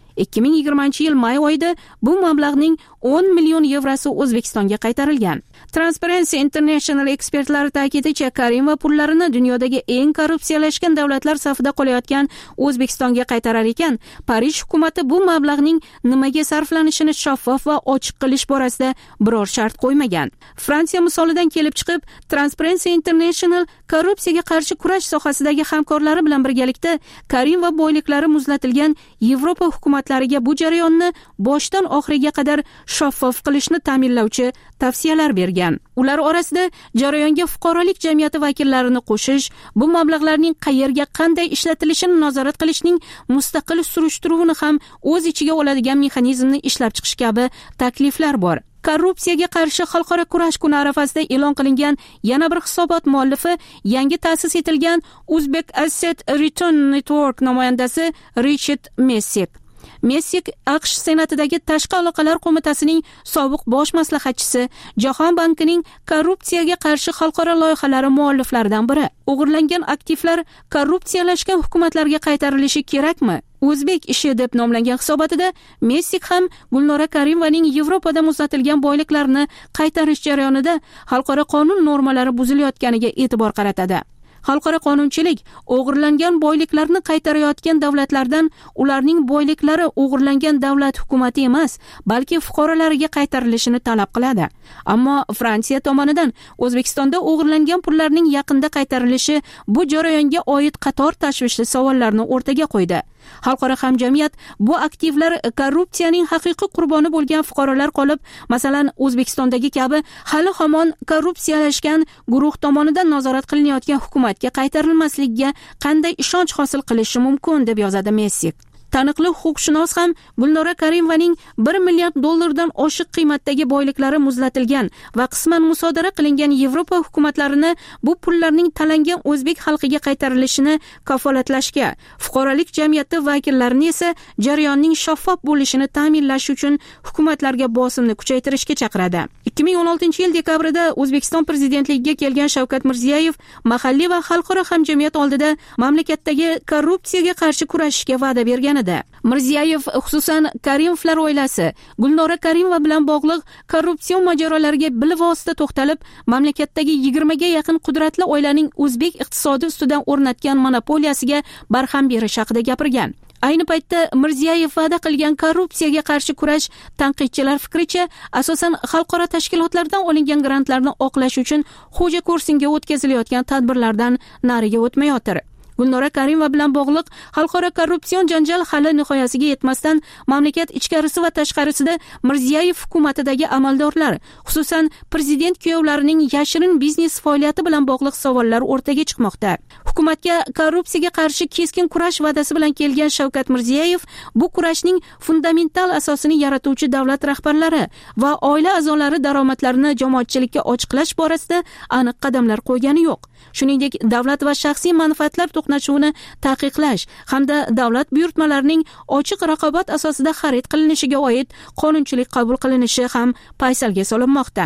2020-yil may oyida bu mablag'ning 10 million yevrosi O'zbekistonga qaytarilgan. Transparency International ekspertlari ta'kidlashicha, Karimova pullarini dunyodagi eng korrupsiyalashgan davlatlar safida qolayotgan O'zbekistonga qaytarar ekan, Parij hukumati bu mablag'ning nimaga sarflanishini shaffof va ochiq qilish borasida biror shart qo'ymagan. Fransiya misolidan kelib chiqib, Transparency International korrupsiyaga qarshi kurash sohasidagi hamkorlari bilan birgalikda Karimova boyliklari muzlatilgan Yevropa hukumatlariga bu jarayonni boshdan oxiriga qadar shaffof qilishni ta'minlovchi tavsiyalar bergan. Ular orasida jarayonga fuqarolik jamiyati vakillarini qo'shish, bu mablag'larning qayerga qanday ishlatilishini nazorat qilishning mustaqil surishtiruvini ham o'z ichiga oladigan mexanizmni ishlab chiqish kabi takliflar bor. Korrupsiyaga qarshi xalqaro kurash kuni arafasida e'lon qilingan yana bir hisobot muallifi yangi ta'sis etilgan Uzbek Asset Return Network namoyandasi Richard Messik. Messik AQSh Senatidagi Tashqi aloqalar qo'mitasining sobiq bosh maslahatchisi, Jahon bankining korrupsiyaga qarshi xalqaro loyihalari mualliflaridan biri. O'g'irlangan aktivlar korrupsiyalashgan hukumatlarga qaytarilishi kerakmi? O'zbek ishi deb nomlangan hisobotida Messik ham Gulnora Karimovaning Yevropada muzlatilgan boyliklarini qaytarish jarayonida xalqaro qonun normalari buzilayotganiga e'tibor qaratadi. Xalqaro qonunchilik o'g'irlangan boyliklarni qaytarayotgan davlatlardan ularning boyliklari o'g'irlangan davlat hukumati emas, balki fuqarolariga qaytarilishini talab qiladi. Ammo Fransiya tomonidan O'zbekistonda o'g'irlangan pullarning yaqinda qaytarilishi bu jarayonga oid qator tashvishli savollarni o'rtaga qo'ydi. Xalqaro hamjamiyat bu aktivlar korrupsiyaning haqiqiy qurboni bo'lgan fuqarolar qolib, masalan, O'zbekistondagi kabi hali hamon korrupsiyalashgan guruh tomonidan nazorat qilinayotgan hukumatga qaytarilmasligiga qanday ishonch hosil qilishi mumkin deb yozadi Messik. Taniqli huquqshunos ham Gulnora Karimovaning $1 milliard dan oshiq qiymatdagi boyliklari muzlatilgan va qisman musodara qilingan Yevropa hukumatlarini bu pullarning talangan o'zbek xalqiga qaytarilishini kafolatlashga, fuqarolik jamiyati vakillarini esa jarayonning shaffof bo'lishini ta'minlash uchun hukumatlarga bosimni kuchaytirishga chaqiradi. 2016-yil dekabrida O'zbekiston prezidentligiga kelgan Shavkat Mirziyoyev mahalliy va xalqaro hamjamiyat oldida mamlakatdagi korrupsiyaga qarshi kurashishga va'da bergan edi. Mirziyoyev xususan Karimovlar oilasi, Gulnora Karimova bilan bog'liq korrupsion mojarolariga bilvosita to'xtalib, mamlakatdagi 20 ga yaqin qudratli oilaning o'zbek iqtisodi ustidan o'rnatgan monopoliyasiga barham berish haqida gapirgan. Ayni paytda Mirziyoyev va'da qilgan korrupsiyaga qarshi kurash tanqidchilar fikricha asosan xalqaro tashkilotlardan olingan grantlarni oqlash uchun xo'ja kursinga o'tkazilayotgan tadbirlardan nariga o'tmayotir. Gulnora Karimova bilan bog'liq xalqaro korrupsion janjal hali nihoyasiga yetmasdan mamlakat ichkarisi va tashqarisida Mirziyoyev hukumatidagi amaldorlar, xususan prezident kuyovlarining yashirin biznes faoliyati bilan bog'liq savollar o'rtaga chiqmoqda. Hukumatga korrupsiyaga qarshi keskin kurash va'dasi bilan kelgan Shavkat Mirziyoyev bu kurashning fundamental asosini yaratuvchi davlat rahbarlari va oila a'zolari daromadlarini jamoatchilikka ochiqlash borasida aniq qadamlar qo'ygani yo'q. Shuningdek, davlat va shaxsiy manfaatlar to'qnashuvini taqiqlash hamda davlat buyurtmalarining ochiq raqobat asosida xarid qilinishiga oid qonunchilik qabul qilinishi ham paysalga solinmoqda.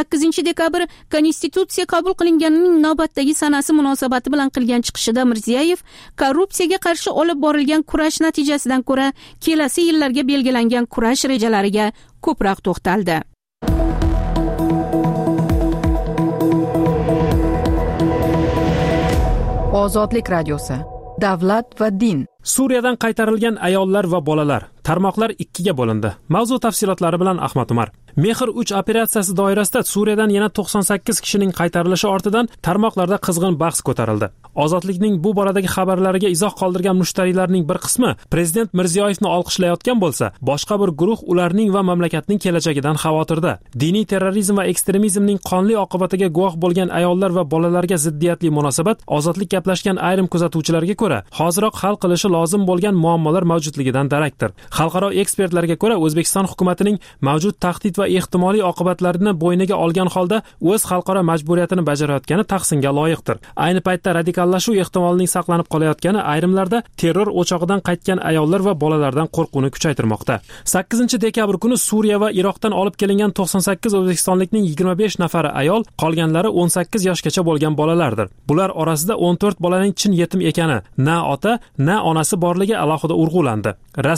8 dekabr Konstitutsiya qabul qilinganining navbatdagi sanasi munosabati bilan qilgan chiqishida Mirziyoyev korrupsiyaga qarshi olib borilgan kurash natijasidan ko'ra kelasi yillarga belgilangan kurash rejalariga ko'proq to'xtaldi. Ozodlik radiosi. Davlat va din. Suriyadan qaytarilgan ayollar va bolalar. Tarmoqlar 2 ga bo'lindi. Mavzu tafsilotlari bilan Ahmad Umar. Mehr 3 operatsiyasi doirasida Suriyadan yana 98 kishining qaytarilishi ortidan tarmoqlarda qizg'in bahs ko'tarildi. Ozodlikning bu boradagi xabarlariga izoh qoldirgan mushtariylarning bir qismi prezident Mirziyoyevni olqishlayotgan bo'lsa, boshqa bir guruh ularning va mamlakatning kelajagidan xavotirda. Diniy terrorizm va ekstremizmning qonli oqibatiga guvoh bo'lgan ayollar va bolalarga ziddiyatli munosabat ozodlik gaplashgan ayrim kuzatuvchilarga ko'ra, hoziroq hal qilishi lozim bo'lgan muammolar mavjudligidan darakdir. Xalqaro ekspertlarga ko'ra, O'zbekiston hukumatining mavjud tahdid va ehtimoliy oqibatlarini bo'yniga olgan holda o'z xalqaro majburiyatini bajarayotgani tahsinga loyiqdir. Ayni paytda radikallashuv ehtimolining saqlanib qolayotgani ayrimlarda terror o'chog'idan qaytgan ayollar va bolalardan qo'rquvni kuchaytirmoqda. 8 dekabr kuni Suriya va Iroqdan olib kelingan 98 o'zbekistonlikning 25 nafari ayol, qolganlari 18 yoshgacha bo'lgan bolalardir. Bular orasida 14 bolaning chin yetim ekani, na ota, na onasi borligi alohida urg'ulandi. Rasmiy bayonot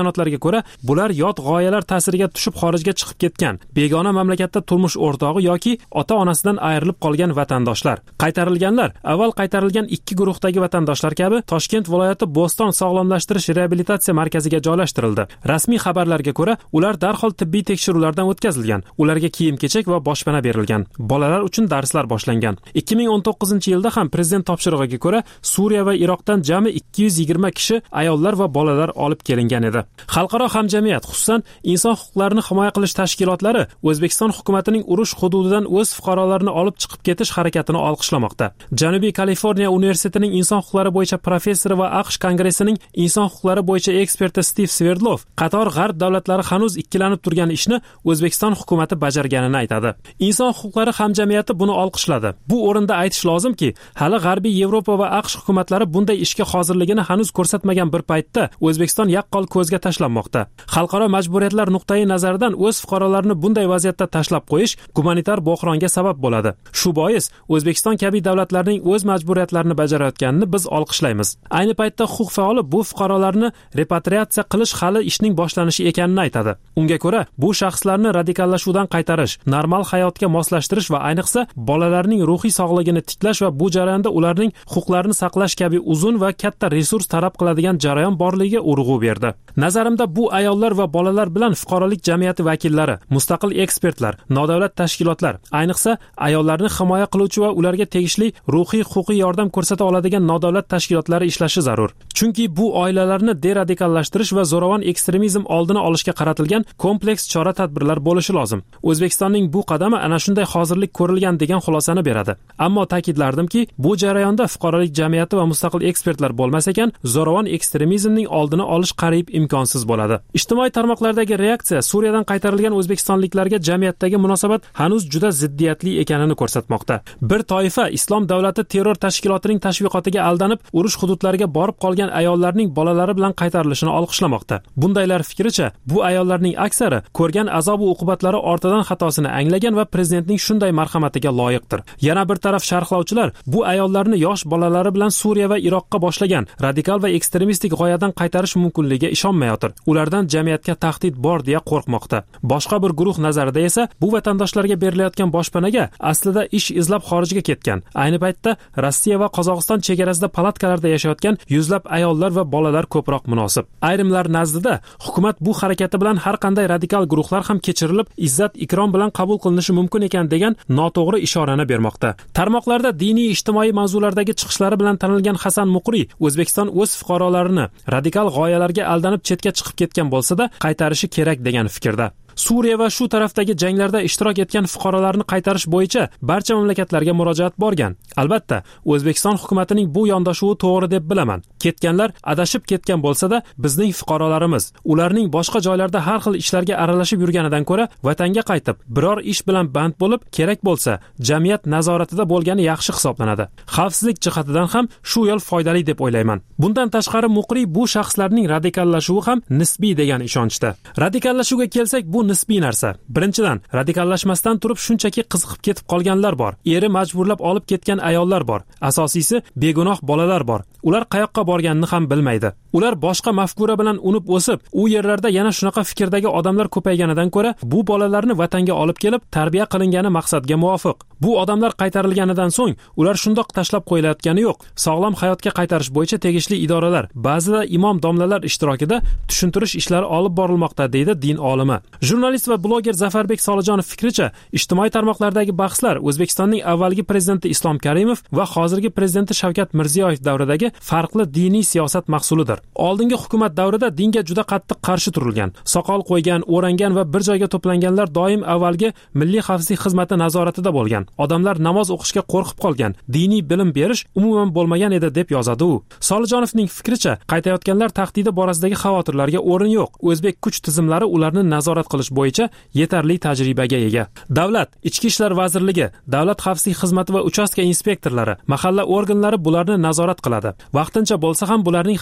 bayonotlarga ko'ra, bular yot g'oyalar ta'siriga tushib xorijga chiqib ketgan, begona mamlakatda turmush o'rtog'i yoki ota-onasidan ayrilib qolgan vatandoshlar. Qaytarilganlar avval qaytarilgan ikki guruhdagi vatandoshlar kabi Toshkent viloyati Bo'ston sog'lomlashtirish reabilitatsiya markaziga joylashtirildi. Rasmiy xabarlarga ko'ra, ular darhol tibbiy tekshiruvlardan o'tkazilgan. Ularga kiyim-kechak va boshpana berilgan. Bolalar uchun darslar boshlangan. 2019-yilda ham prezident topshirig'iga ko'ra Suriya va Iroqdan jami 220 kishi ayollar va bolalar olib kelingan edi. Xalqaro hamjamiyat, xususan inson huquqlarini himoya qilish tashkilotlari O'zbekiston hukumatining urush hududidan o'z fuqarolarini olib chiqib ketish harakatini olqishlamoqda. Janubiy Kaliforniya universitetining inson huquqlari bo'yicha professori va AQSh kongressining inson huquqlari bo'yicha eksperti Steve Sverdlov qator g'arb davlatlari hanuz ikkilanib turgan ishni O'zbekiston hukumati bajarganini aytadi. Inson huquqlari hamjamiyati buni olqishladi. Bu o'rinda aytish lozimki, hali G'arbiy Yevropa va AQSh hukumatlari bunday ishga hozirligini hanuz ko'rsatmagan bir paytda O'zbekiston yaqqol ko'zga tashlanmoqda. Xalqaro majburiyatlar nuqtai nazaridan o'z fuqarolarini bunday vaziyatda tashlab qo'yish gumanitar bo'hronga sabab bo'ladi. Shu bois O'zbekiston kabi davlatlarning o'z majburiyatlarini bajarayotganini biz olqishlaymiz. Ayni paytda huquq faoli bu fuqarolarni repatriatsiya qilish hali ishning boshlanishi ekanini aytadi. Unga ko'ra, bu shaxslarni radikallashuvdan qaytarish, normal hayotga moslashtirish va ayniqsa bolalarning ruhiy sog'lig'ini tiklash va bu jarayonda ularning huquqlarini saqlash kabi uzun va katta resurs talab qiladigan jarayon borligiga urg'u berdi. Nazarimda bu ayollar va bolalar bilan fuqarolik jamiyati vakillari, mustaqil ekspertlar, nodavlat tashkilotlar, ayniqsa ayollarni himoya qiluvchi va ularga tegishli ruhiy huquqiy yordam ko'rsata oladigan nodavlat tashkilotlari ishlashi zarur. Chunki bu oilalarni deradikalashtirish va zo'ravon ekstremizm oldini olishga qaratilgan kompleks chora-tadbirlar bo'lishi lozim. O'zbekistonning bu qadami ana shunday hozirlik ko'rilgan degan xulosani beradi. Ammo ta'kidlardimki, bu jarayonda fuqarolik jamiyati va mustaqil ekspertlar bo'lmas ekan, zo'ravon ekstremizmning oldini olish qariyb imkonsiz bo'ladi. Ijtimoiy tarmoqlardagi reaksiya Suriyadan qaytarilgan o'zbekistonliklarga jamiyatdagi munosabat hanuz juda ziddiyatli ekanini ko'rsatmoqda. Bir toifa Islom davlati terror tashkilotining tashviqotiga aldanib, urush hududlariga borib qolgan ayollarning bolalari bilan qaytarilishini olqishlamoqda. Bundaylar fikricha, bu ayollarning aksari ko'rgan azob va uqubatlari ortidan xatosini anglagan va prezidentning shunday marhamatiga loyiqdir. Yana bir taraf sharhlovchilar bu ayollarni yosh bolalari bilan Suriya va Iroqqa boshlagan radikal va ekstremistik g'oyadan qaytarish mumkinligiga ishonmayotir. Ulardan jamiyatga tahdid bor deya qo'rqmoqda. Boshqa bir guruh nazarida esa bu vatandoshlarga berilayotgan boshpanaga aslida ish izlab xorijga ketgan. Ayni paytda Rossiya va Qozog'iston chegarasida palatkalarda yashayotgan yuzlab ayollar va bolalar ko'proq munosib. Ayrimlar nazdida hukumat bu harakati bilan har qanday radikal guruhlar ham kechirilib, izzat ikrom bilan qabul qilinishi mumkin ekan degan noto'g'ri ishorani bermoqda. Tarmoqlarda diniy ijtimoiy mavzulardagi chiqishlari bilan tanilgan Hasan Muqri O'zbekiston o'z fuqarolarini radikal g'oyalarga aldanib chetga chiqib ketgan bo'lsa-da, qaytarishi kerak degan fikrda. Suriya va shu tarafdagi janglarda ishtirok etgan fuqarolarni qaytarish bo'yicha barcha mamlakatlarga murojaat borgan. Albatta, O'zbekiston hukumatining bu yondashuvi to'g'ri deb bilaman. Ketganlar adashib ketgan bo'lsa-da, bizning fuqarolarimiz, ularning boshqa joylarda har xil ishlarga aralashib yurganidan ko'ra, vatanga qaytib, biror ish bilan band bo'lib, kerak bo'lsa, jamiyat nazoratida bo'lgani yaxshi hisoblanadi. Xavfsizlik jihatidan ham shu yo'l foydali deb o'ylayman. Bundan tashqari Muqri bu shaxslarning radikallashuvi ham nisbiy degan ishonchda. Radikallashuvga kelsak, bu nisbiy narsa. Birinchidan, radikallashmasdan turib shunchaki qiziqib ketib qolganlar bor. Eri majburlab olib ketgan ayollar bor. Asosiysi, begunoh bolalar bor. Ular qayoqqa borganini ham bilmaydi. Ular boshqa mafkura bilan unib o'sib, u yerlarda yana shunaqa fikrdagi odamlar ko'payganidan ko'ra, bu bolalarni vatanga olib kelib, tarbiya qilingani maqsadga muvofiq. Bu odamlar qaytarilganidan so'ng, ular shundoq tashlab qo'yilayotgani yo'q. Sog'lom hayotga qaytarish bo'yicha tegishli idoralar, ba'zida imom domlalar ishtirokida tushuntirish ishlari olib borilmoqda, deydi din olimi. Jurnalist va bloger Zafarbek Solijonov fikricha, ijtimoiy tarmoqlardagi bahslar O'zbekistonning avvalgi prezidenti Islom Karimov va hozirgi prezidenti Shavkat Mirziyoyev davridagi farqli diniy siyosat mahsulidir. Oldingi hukumat davrida dinga juda qattiq qarshi turilgan, soqol qo'ygan, o'rangan va bir joyga to'planganlar doim avvalgi Milliy xavfsizlik xizmati nazoratida bo'lgan. Odamlar namoz o'qishga qo'rqib qolgan, diniy bilim berish umuman bo'lmagan edi deb yozadi u. Solijonovning fikricha, qaytayotganlar tahdidi borasidagi xavotirlarga o'rin yo'q. O'zbek kuch tizimlari ularni nazorat qilish bo'yicha yetarli tajribaga ega. Davlat, Ichki ishlar vazirligi, Davlat xavfsizlik xizmati va uchastka inspektorlari, mahalla organlari bularni nazorat qiladi. Vaqtincha bo'lsa ham bularning harakatlari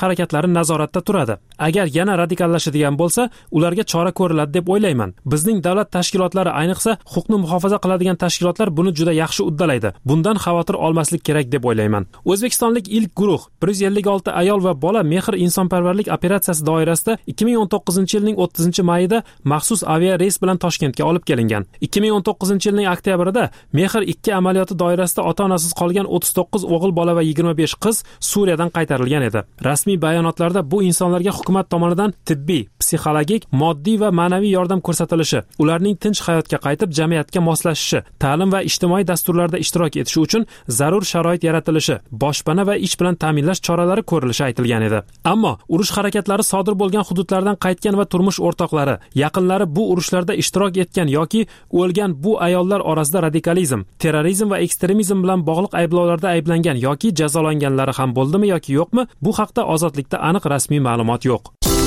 yarim nazoratda turadi. Agar yana radikallashadigan bo'lsa, ularga chora ko'riladi deb o'ylayman. Bizning davlat tashkilotlari, ayniqsa huquqni muhofaza qiladigan tashkilotlar buni juda yaxshi uddalaydi. Bundan xavotir olmaslik kerak deb o'ylayman. O'zbekistonlik ilk guruh 156 ayol va bola mehr insonparvarlik operatsiyasi doirasida 2019-yilning 30-mayida maxsus aviareys bilan Toshkentga olib kelingan. 2019-yilning oktyabrida mehr 2 amaliyoti doirasida ota-onasiz qolgan 39 o'g'il bola va 25 qiz Suriyadan qaytarilgan edi. Rasmiy bayonotlarda bu insonlarga hukumat tomonidan tibbiy, psixologik, moddiy va ma'naviy yordam ko'rsatilishi, ularning tinch hayotga qaytib jamiyatga moslashishi, ta'lim va ijtimoiy dasturlarda ishtirok etishi uchun zarur sharoit yaratilishi, boshpana va ish bilan ta'minlash choralari ko'rilishi aytilgan edi. Ammo urush harakatlari sodir bo'lgan hududlardan qaytgan va turmush o'rtoqlari, yaqinlari bu urushlarda ishtirok etgan yoki o'lgan bu ayollar orasida radikalizm, terrorizm va ekstremizm bilan bog'liq ayblovlarda ayblangan yoki jazolanganlari ham bo'ldimi yoki yo'qmi? Bu haqda Ozodlikda aniq rasmiy ma'lumot yo'q.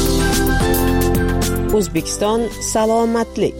O'zbekiston salomatlik.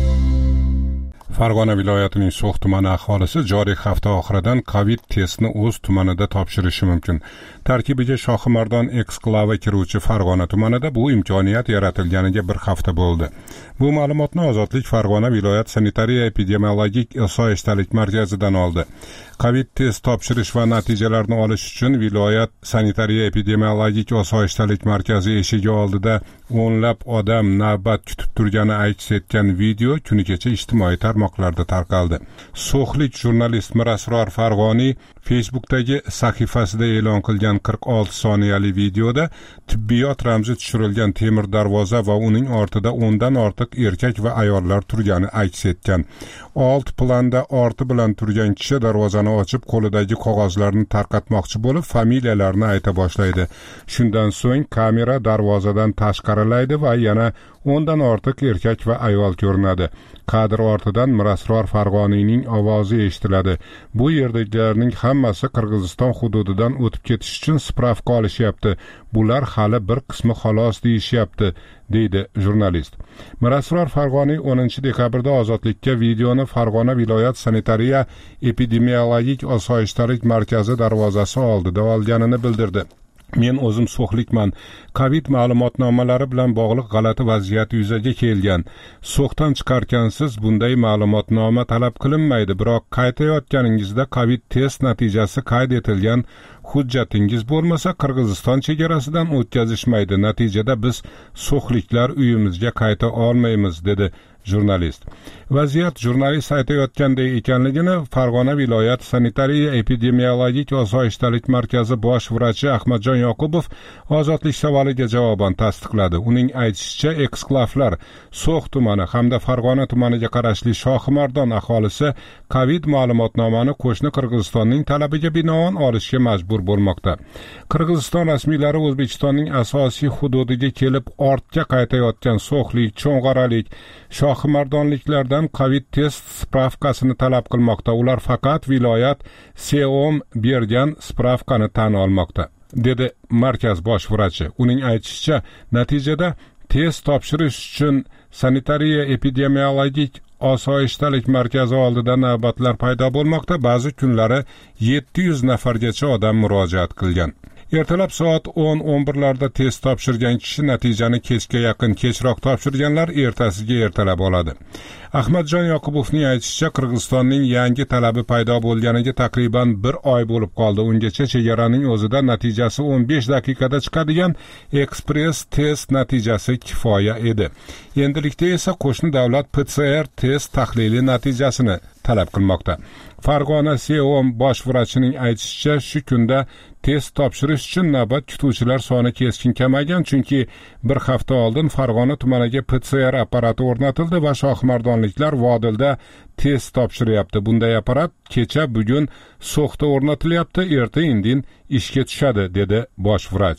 Farg'ona viloyatining So'x tumani aholisi joriy hafta oxiridan COVID testni o'z tumanida topshirishi mumkin. Tarkibiga Shohimardon eksklavi kiruvchi Farg'ona tumanida bu imkoniyat yaratilganiga bir hafta bo'ldi. Bu ma'lumotni Ozodlik Farg'ona viloyat sanitariya epidemiologik osoyishtalik markazidan oldi. COVID test topshirish va natijalarini olish uchun viloyat sanitariya epidemiologik osoyishtalik markazi eshigi oldida o'nlab odam navbat kutib turgani aks etgan video kunigacha ijtimoiy tarmoqlarda tarqaldi. So'xlik jurnalist Mirasror Farg'oniy Facebookdagi sahifasida e'lon qilgan 46 soniyali videoda tibbiyot ramzi tushirilgan temir darvoza va uning ortida 10 dan ortiq erkak va ayollar turgani aks etgan. Alt planda orti bilan turgan kishi darvozani ochib qo'lidagi qog'ozlarni tarqatmoqchi bo'lib, familiyalarni ayta boshlaydi. Shundan so'ng kamera darvozadan tashqarilaydi va yana 10 dan ortiq erkak va ayol ko'rinadi. Kadr ortidan Mirasror Farg'oniyning ovozi eshitiladi. Bu yerdagilarning hammasi Qirg'iziston hududidan o'tib ketish uchun spravka olishyapti. Bular hali bir qismi xolos deyishyapti, deydi jurnalist. Mirasror Farg'oniy 10-dekabrda Ozodlikka videoni Farg'ona viloyat sanitariya epidemiologik osoyishtalik markazi darvozasi oldida olganini bildirdi. Men o'zim So'xlikman. COVID ma'lumotnomalari bilan bog'liq g'alati vaziyat yuzaga kelgan. So'xdan chiqarkansiz bunday ma'lumotnoma talab qilinmaydi, biroq qaytayotganingizda COVID test natijasi qayd etilgan hujjatingiz bo'lmasa Qirg'iziston chegarasidan o'tkazishmaydi. Natijada biz So'xliklar uyimizga qayta olmaymiz, dedi jurnalist. Vaziyat jurnalist aytayotganday ekanligini Farg'ona viloyat sanitariya epidemiologik osoyishtalik markazi bosh vrachi Ahmadjon Yoqubov Ozodlik savoliga javoban tasdiqladi. Uning aytishicha, eksklavlar So'x tumani hamda Farg'ona tumaniga qarashli Shohimardon aholisi COVID ma'lumotnomani qo'shni Qirg'izistonning talabiga binoan olishga majbur bo'lmoqda. Qirg'iziston rasmiylari O'zbekistonning asosiy hududiga kelib ortga qaytayotgan so'xlik, cho'ng'aralik, shohimardonliklardan COVID test spravkasini talab qilmoqda. Ular faqat viloyat SEOM bergan spravkani tan olmoqda, dedi markaz bosh vrachi. Uning aytishicha, natijada test topshirish uchun sanitariya epidemiologik osoyishtalik markazi oldida navbatlar paydo bo'lmoqda. Ba'zi kunlari 700 nafargacha odam murojaat qilgan. Ertalab soat 10-11larda test topshirgan kishi natijani kechga yaqin, kechroq topshirganlar ertasiga ertalab oladi. Ahmadjon Yoqubovning aytishicha, Qirg'izistonning yangi talabi paydo bo'lganiga taqriban 1 oy bo'lib qoldi. Ungacha chegaraning o'zida natijasi 15 daqiqada chiqadigan ekspress test natijasi kifoya edi. Endilikda esa qo'shni davlat PCR test tahlili natijasini talab qilmoqda. Farg'ona SEOM bosh vrachining aytishicha, shu kunda test topshirish uchun navbat kutuvchilar soni keskin kamaygan, chunki bir hafta oldin Farg'ona tumaniga PCR apparati o'rnatildi va shohimardonliklar Vodilda test topshiryapti. Bunday apparat kecha bugun So'xda o'rnatilyapti, erta-indin ishga tushadi, dedi bosh vrach.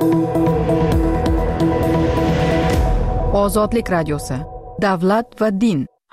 Ozodlik radiosi. Davlat va din.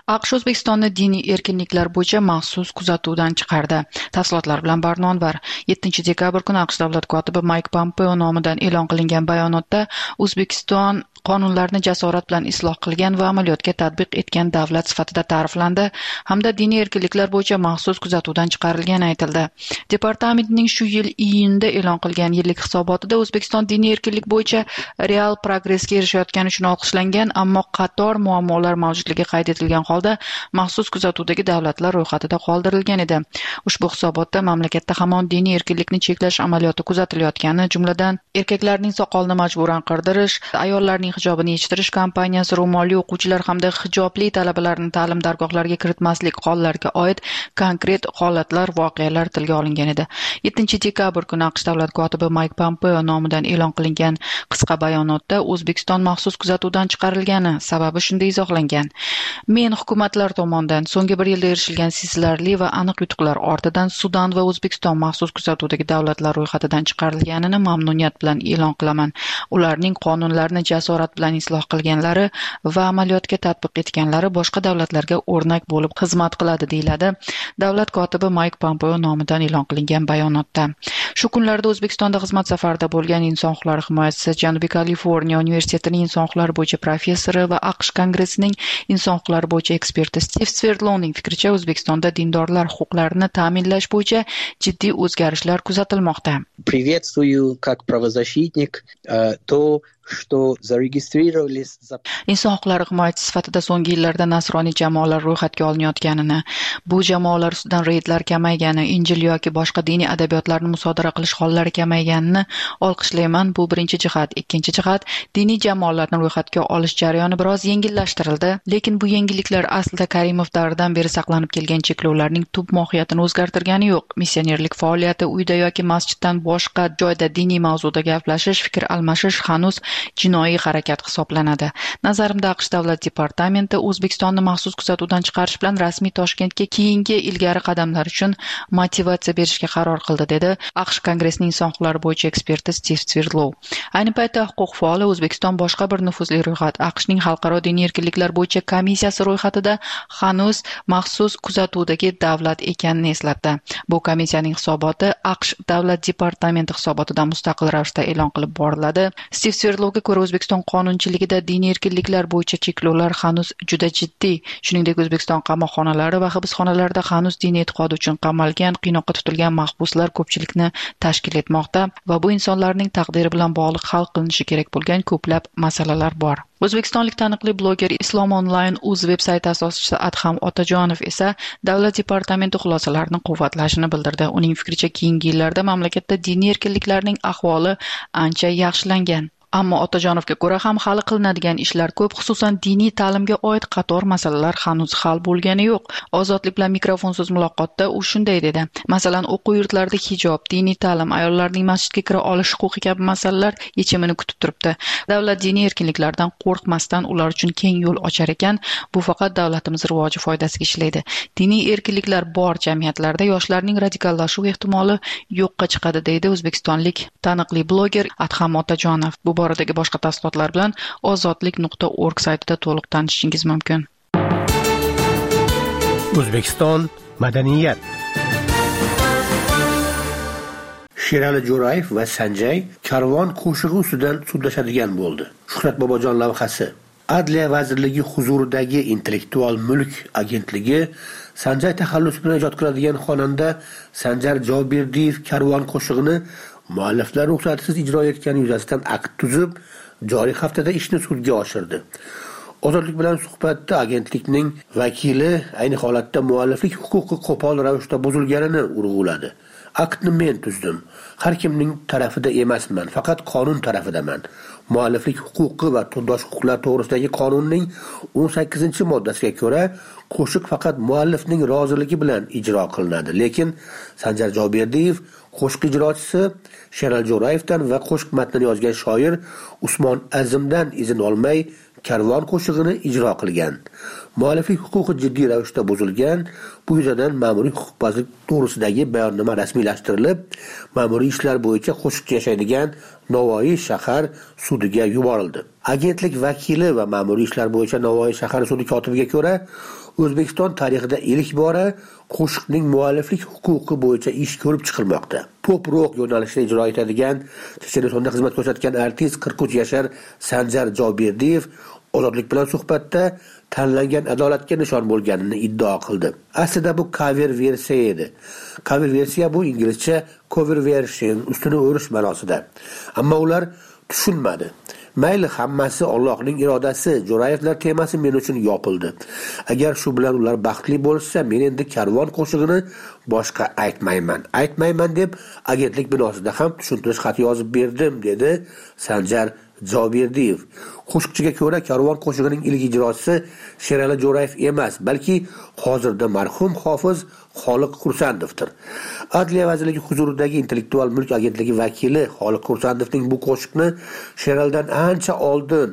AQSh O'zbekistonni diniy erkinliklar bo'yicha maxsus kuzatuvdan chiqardi. Tafsilotlar bilan Barnonvar. 7-dekabr kuni AQSh davlat kotibi Mike Pompeo nomidan e'lon qilingan bayonotda O'zbekiston qonunlarni jasorat bilan isloh qilgan va amaliyotga tatbiq etgan davlat sifatida ta'riflandi hamda diniy erkinliklar bo'yicha maxsus kuzatuvdan chiqarilgani aytildi. Departamentning shu yil iyunda e'lon qilgan yillik hisobotida O'zbekiston diniy erkinlik bo'yicha real progressga erishayotgani uchun olqishlangan, ammo qator muammolar mavjudligi qayd etilgan holda maxsus kuzatuvdagi davlatlar ro'yxatida qoldirilgan edi. Ushbu hisobotda mamlakatda hamon diniy erkinlikni cheklash amaliyoti kuzatilayotgani, jumladan erkaklarning soqolini majburan qirdirish, ayollarning hijobini yechtirish kampaniyasi, ro'molli o'quvchilar hamda hijobli talabalarni ta'lim dargohlariga kiritmaslik hollariga oid konkret holatlar, voqealar tilga olingan edi. 7-dekabr kuni AQSh davlat kotibi Mike Pompeo nomidan e'lon qilingan qisqa bayonotda O'zbekiston maxsus kuzatuvdan chiqarilgani sababi shunday izohlangan. Men hukumatlar tomonidan so'nggi bir yilda erishilgan sezilarli va aniq yutuqlar ortidan Sudan va O'zbekiston maxsus kuzatuvdagi davlatlar ro'yxatidan chiqarilganini mamnuniyat bilan e'lon qilaman. Ularning qonunlarni jasorat bilan isloh qilganlari va amaliyotga tatbiq etganlari boshqa davlatlarga o'rnak bo'lib xizmat qiladi, deyiladi davlat kotibi Mike Pompeo nomidan e'lon qilingan bayonotda. Shu kunlarda O'zbekistonda xizmat safarida bo'lgan inson huquqlari himoyachisi, Janubiy Kaliforniya universitetining inson huquqlari bo'yicha professori va AQSh kongressining inson huquqlari bo'yicha eksperti Steve Sverdlovning fikricha, O'zbekistonda dindorlar huquqlarini ta'minlash bo'yicha jiddiy o'zgarishlar kuzatilmoqda. Приветствую как правозащитник то, что зарегистрировались за... Inson huquqlari himoyachisi sifatida so'nggi yillarda nasroniy jamoalar ro'yxatga olinayotganini, bu jamoalar ustidan reydlar kamaygani, Injil yoki boshqa diniy adabiyotlarni musodara qilish hollari kamayganini olqishlayman. Bu birinchi jihat. Ikkinchi jihat, diniy jamoalarni ro'yxatga olish jarayoni biroz yengillashtirildi, lekin bu yengilliklar aslida Karimov davridan beri saqlanib kelgan cheklovlarning tub mohiyatini o'zgartirgani yo'q. Missionerlik faoliyati, uyda yoki masjiddan boshqa joyda diniy mavzuda gaplashish, fikr almashish hanuz jinoiy harakat hisoblanadi. Nazarimda AQSh davlat departamenti O'zbekistonni maxsus kuzatuvdan chiqarish bilan rasmiy Toshkentga keyingi ilgari qadamlar uchun motivatsiya berishga qaror qildi, dedi AQSh kongressining inson huquqlari bo'yicha eksperti Steve Sverdlov. Ayni paytda huquq faoli O'zbekiston boshqa bir nufuzli ro'yxat, AQShning xalqaro diniy erkinliklar bo'yicha komissiyasi ro'yxatida hanuz maxsus kuzatuvdagi davlat ekanini eslatdi. Bu komissiyaning hisoboti AQSh davlat departamenti hisobotidan mustaqil ravishda e'lon qilib boriladi. Steve Sverdlovga ko'ra, O'zbekiston qonunchiligida diniy erkinliklar bo'yicha cheklovlar hanuz juda jiddiy. Shuningdek, O'zbekiston qamoqxonalari va hibsxonalarida hanuz diniy e'tiqodi uchun qamalgan, qiynoqqa tutilgan mahbuslar ko'pchilikni tashkil etmoqda va bu insonlarning taqdiri bilan bog'liq hal qilinishi kerak bo'lgan ko'plab masalalar bor. O'zbekistonlik taniqli bloger Islom Online uz veb-sayti asoschisi Adham Otajonov esa davlat departamenti xulosalarini quvvatlashini bildirdi. Uning fikricha, keyingi yillarda mamlakatda diniy erkinliklarning ahvoli ancha yaxshilangan. Ammo Otajonovga ko'ra ham hali qilinadigan ishlar ko'p, xususan diniy ta'limga oid qator masalalar hanuz hal bo'lgani yo'q. Ozodlik bilan mikrofonsiz muloqotda u shunday dedi. Masalan, o'quv yurtlarida hijob, diniy ta'lim, ayollarning masjidga kira olish huquqi kabi masalalar yechimini kutib turibdi. Davlat diniy erkinliklardan qo'rqmasdan ular uchun keng yo'l ochar ekan. Bu faqat davlatimiz rivoji foydasiga ishlaydi. Diniy erkinliklar bor jamiyatlarda yoshlarning radikallashuv ehtimoli yo'qqa chiqadi, deydi o'zbekistonlik taniqli bloger Adham Otajonov. Bu boradagi boshqa tafsilotlar bilan ozodlik.org saytida to'liq tanishishingiz mumkin. O'zbekiston madaniyat. Sherali Jo'rayev va Sanjay karvon qo'shig'i ustidan sudlashadigan bo'ldi. Shuhrat Bobojon lavhasi. Adliya vazirligi huzuridagi Intellektual mulk agentligi Sanjay taxallusi bilan ijod qiladigan xonanda Sanjar Joberdiyev karvon qo'shig'ini mualliflar ruxsatisiz ijro etgani yuzasidan akt tuzib, joriy haftada ishni sudga oshirdi. Ozodlik bilan suhbatda agentlikning vakili ayni holatda mualliflik huquqi qo'pol ravishda buzilganini urg'uladi. Aktni men tuzdim. Har kimning tarafida emasman, faqat qonun tarafidaman. Mualliflik huquqi va turdosh huquqlar to'g'risidagi qonunning 18-moddasiga ko'ra qo'shiq faqat muallifning roziligi bilan ijro qilinadi. Lekin Sanjar Joberdiyev qo'shiq ijrochisi Sherali Jo'rayevdan va qo'shiq matnini yozgan shoir Usmon Azimdan izn olmay karvon qo'shig'ini ijro qilgan. Mualliflik huquqi jiddiy ravishda buzilgan. Bu yuzasidan ma'muriy huquqbozlik to'g'risidagi bayonnoma rasmiylashtirilib, ma'muriy ishlar bo'yicha qo'shiqchi yashaydigan Navoiy shahar sudiga yuborildi. Agentlik vakili va ma'muriy ishlar bo'yicha Navoiy shahar sudi kotibiga ko'ra, O'zbekiston tarixida ilk bora qo'shiqning mualliflik huquqi bo'yicha ish ko'rib chiqilmoqda. Pop rock yo'nalishida ijro etadigan Chechenistonda xizmat ko'rsatgan artist 43 yashar Sanjar Joberdiyev Ozodlik bilan suhbatda tanlangan adolatga nishon bo'lganini iddao qildi. Aslida bu cover versiya edi. Cover versiya bu inglizcha cover version, ustini o'rish ma'nosida. Ammo ular tushunmadi. Mayli, hammasi Allohning irodasi. Jo'rayevlar temasi men uchun yopildi. Agar shu bilan ular baxtli bo'lsa, men endi karvon qo'shig'ini boshqa aytmayman deb agentlik binosida ham tushuntirish xati yozib berdim, dedi Sanjar Joberdiyev. Qo'shiqchiga ko'ra, karvon qo'shig'ining ilk ijrochisi Sherali Jo'rayev emas, balki hozirda marhum hofiz Xoliq Qursandovdir. Adliya vazirligi huzuridagi Intellektual mulk agentligi vakili Xoliq Qursandovning bu qo'shiqni Sheraldan ancha oldin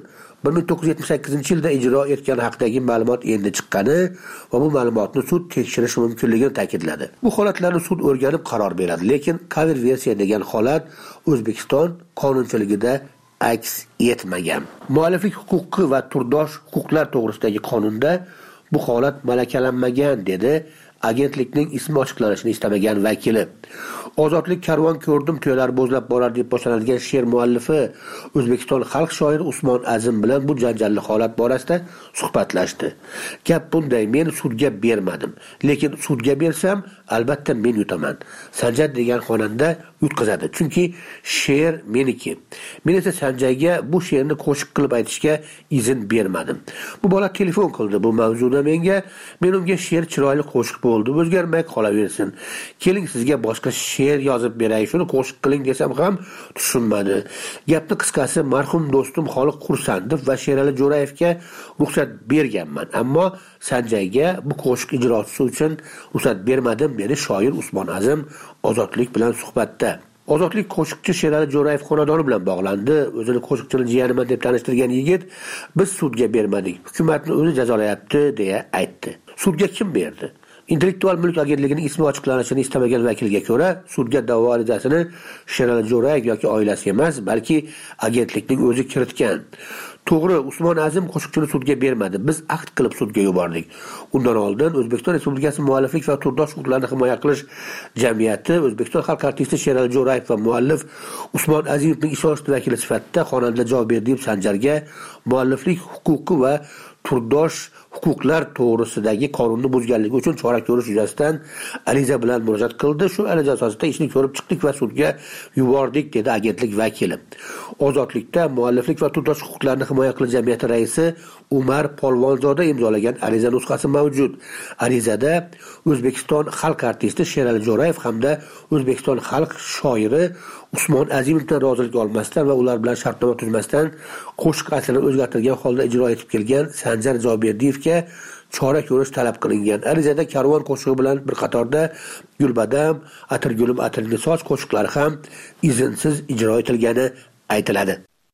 1978-yilda ijro etgani haqidagi ma'lumot endi chiqqani va bu ma'lumotni sud tekshirish mumkinligini ta'kidladi. Bu holatlarni sud o'rganib qaror beradi, lekin cover versiya degan holat O'zbekiston qonunchiligida aks etmagan. Mualliflik huquqi va turdosh huquqlar to'g'risidagi qonunda bu holat malakalanmagan, dedi agentlikning ismi ochiqlanishini istamagan vakili. Ozodlik karvon ko'rdim, tuyalar bo'zlab borar deb boshlanadigan she'r muallifi O'zbekiston xalq shoiri Usmon Azim bilan bu janjalli holat borasida suhbatlashdi. Gap bunday: men sudga bermadim, lekin sudga bersam albatta men yutaman. Sanjay degan xonanda yutqazadi, chunki she'r meniki. Men esa Sanjayga bu she'rni qo'shiq qilib aytishga izn bermadim. Bu bola telefon qildi bu mavzuda menga. Men unga she'r chiroyli qo'shiq bo'ldi, o'zgarmay qolaversin. Keling sizga boshqa she'r yozib beray, shuni qo'shiq qiling desam ham tushunmadi. Gapni qisqasi, marhum do'stim Xoliq Qursandov va Sherali Jo'rayevga ruxsat berganman, ammo Sanjayga bu qo'shiq ijrochisi uchun ruxsat bermadim, dedi shoir Usmon Azim Ozodlik bilan suhbatda. Ozodlik qo'shiqchi Sherali Jo'rayev xonadoni bilan bog'landi. O'zini qo'shiqchini jiyaniman deb tanishtirgan yigit biz sudga bermadik, hukumatni o'zi jazolayapti deya aytdi. Sudga kim berdi? Intellektual mulk agentligining ismi ochiqlanishini istamagan vakilga ko'ra, sudga da'vo arizasini Sherali Jo'rayev yoki oilasi emas, balki agentlikning o'zi kiritgan. To'g'ri, Usmon Azim qo'shiqchini sudga bermadi. Biz aqd qilib sudga yubordik. Undan oldin O'zbekiston Respublikasi mualliflik va turdosh huquqlarini himoya qilish jamiyati O'zbekiston xalq artisti Sherali Jo'rayev va muallif Usmon Azimovning ishonch vakili sifatida xonanda Joberdiyev Sanjarga mualliflik huquqi va turdosh huquqlar to'g'risidagi qonunni buzganligi uchun chora ko'rish yuzasidan ariza bilan murojaat qildi. Shu ariza asosida ishni ko'rib chiqdik va sudga yubordik, dedi agentlik vakili. Ozodlikda mualliflik va turdosh huquqlarini himoya qilish jamiyati raisi Umar Polvonzoda imzolagan ariza nusxasi mavjud. Arizada O'zbekiston xalq artisti Sherali Jo'rayev hamda O'zbekiston xalq shoiri Usmon Azimovdan rozilik olmasdan va ular bilan shartnoma tuzmasdan qo'shiq aslini o'zgartirgan holda ijro etib kelgan Sanjar Joberdiyevga chora ko'rish talab qilingan. Arizada karvon qo'shig'i bilan bir qatorda Gulbadam, Atirgulim atirni soch qo'shiqlari ham izinsiz ijro etilgani aytiladi.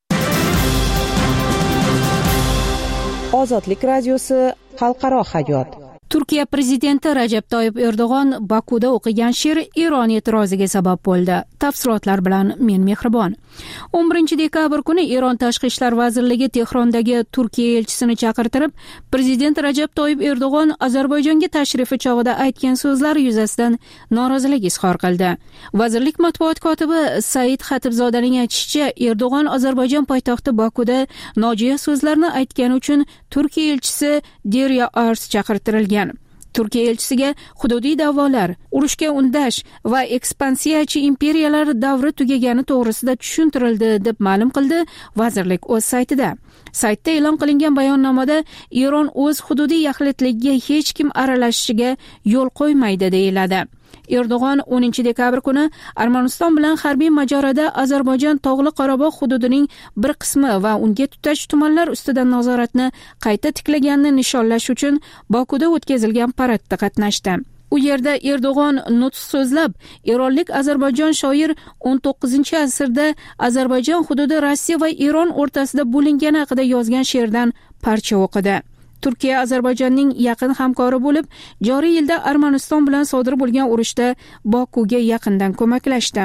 Ozodlik radiosi xalqaro hayot. Turkiya prezidenti Rajab Toyyib Erdo'g'on Bakuda o'qigan she'r Eron e'tiroziga sabab bo'ldi. Tafsilotlar bilan men Mehribon. 11 dekabr kuni Eron Tashqi ishlar vazirligi Tehrondagi Turkiya elchisini chaqirtirib, prezident Rajab Toyyib Erdo'g'on Ozarbayjonga tashrifi chog'ida aytgan so'zlari yuzasidan norozilik izhor qildi. Vazirlik matbuot kotibi Said Xatibzodaning aytishicha, Erdo'g'on Ozarbayjon poytaxti Bakuda nojo'ya so'zlarni aytgani uchun Turkiya elchisi Derya Ars chaqirtirilgan. Turkiya elchisiga hududiy da'volar, urushga undash va ekspansiyachi imperiyalar davri tugagani to'g'risida tushuntirildi, deb ma'lum qildi vazirlik o'z saytida. Saytda e'lon qilingan bayonnomada Eron o'z hududiy yaxlitligiga hech kim aralashishiga yo'l qo'ymaydi deyiladi. Erdo'g'on 10 dekabr kuni Armaniston bilan harbiy mojaroda Ozarbayjon Tog'li Qorabog' hududining bir qismi va unga tutash tumanlar ustidan nazoratni qayta tiklaganini nishonlash uchun Bokuda o'tkazilgan paradda qatnashdi. U yerda Erdo'g'on nutq so'zlab, eronlik Ozarbayjon shoir 19-asrda Ozarbayjon hududi Rossiya va Eron o'rtasida bo'lingani haqida yozgan she'rdan parcha o'qidi. Turkiya Ozarbayjonning yaqin hamkori bo'lib, joriy yilda Armaniston bilan sodir bo'lgan urushda Bokuga yaqindan ko'maklashdi.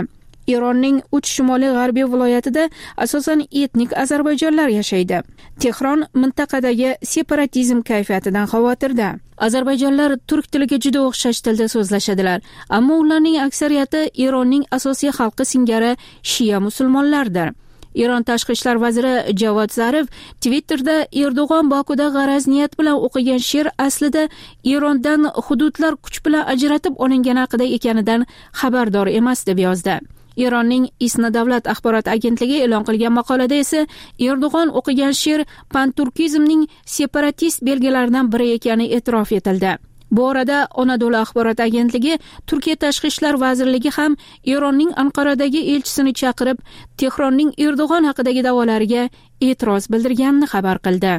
Eronning 3 shimoliy g'arbiy viloyatida asosan etnik ozarbayjonlar yashaydi. Tehron mintaqadagi separatizm kayfiyatidan xavotirda. Ozarbayjonlar turk tiliga juda o'xshash tilda so'zlashadilar, ammo ularning aksariyati Eronning asosiy xalqi singari shiya musulmonlardir. Eron tashqi ishlar vaziri Javod Zarif Twitterda Erdo'g'on Bokuda g'araz niyat bilan o'qigan she'r aslida Erondan hududlar kuch bilan ajratib olingan haqida ekanidan xabardor emas deb yozdi. Eronning ISNA davlat axborot agentligi e'lon qilgan maqolada esa Erdo'g'on o'qigan she'r panturkizmning separatist belgilaridan biri ekani e'tirof etildi. Bu orada Anadolu axborot agentligi Turkiya tashqi ishlar vazirligi ham Eronning Anqaradagi elchisini chaqirib, Tehronning Erdo'g'on haqidagi da'volariga e'tiroz bildirganini xabar qildi.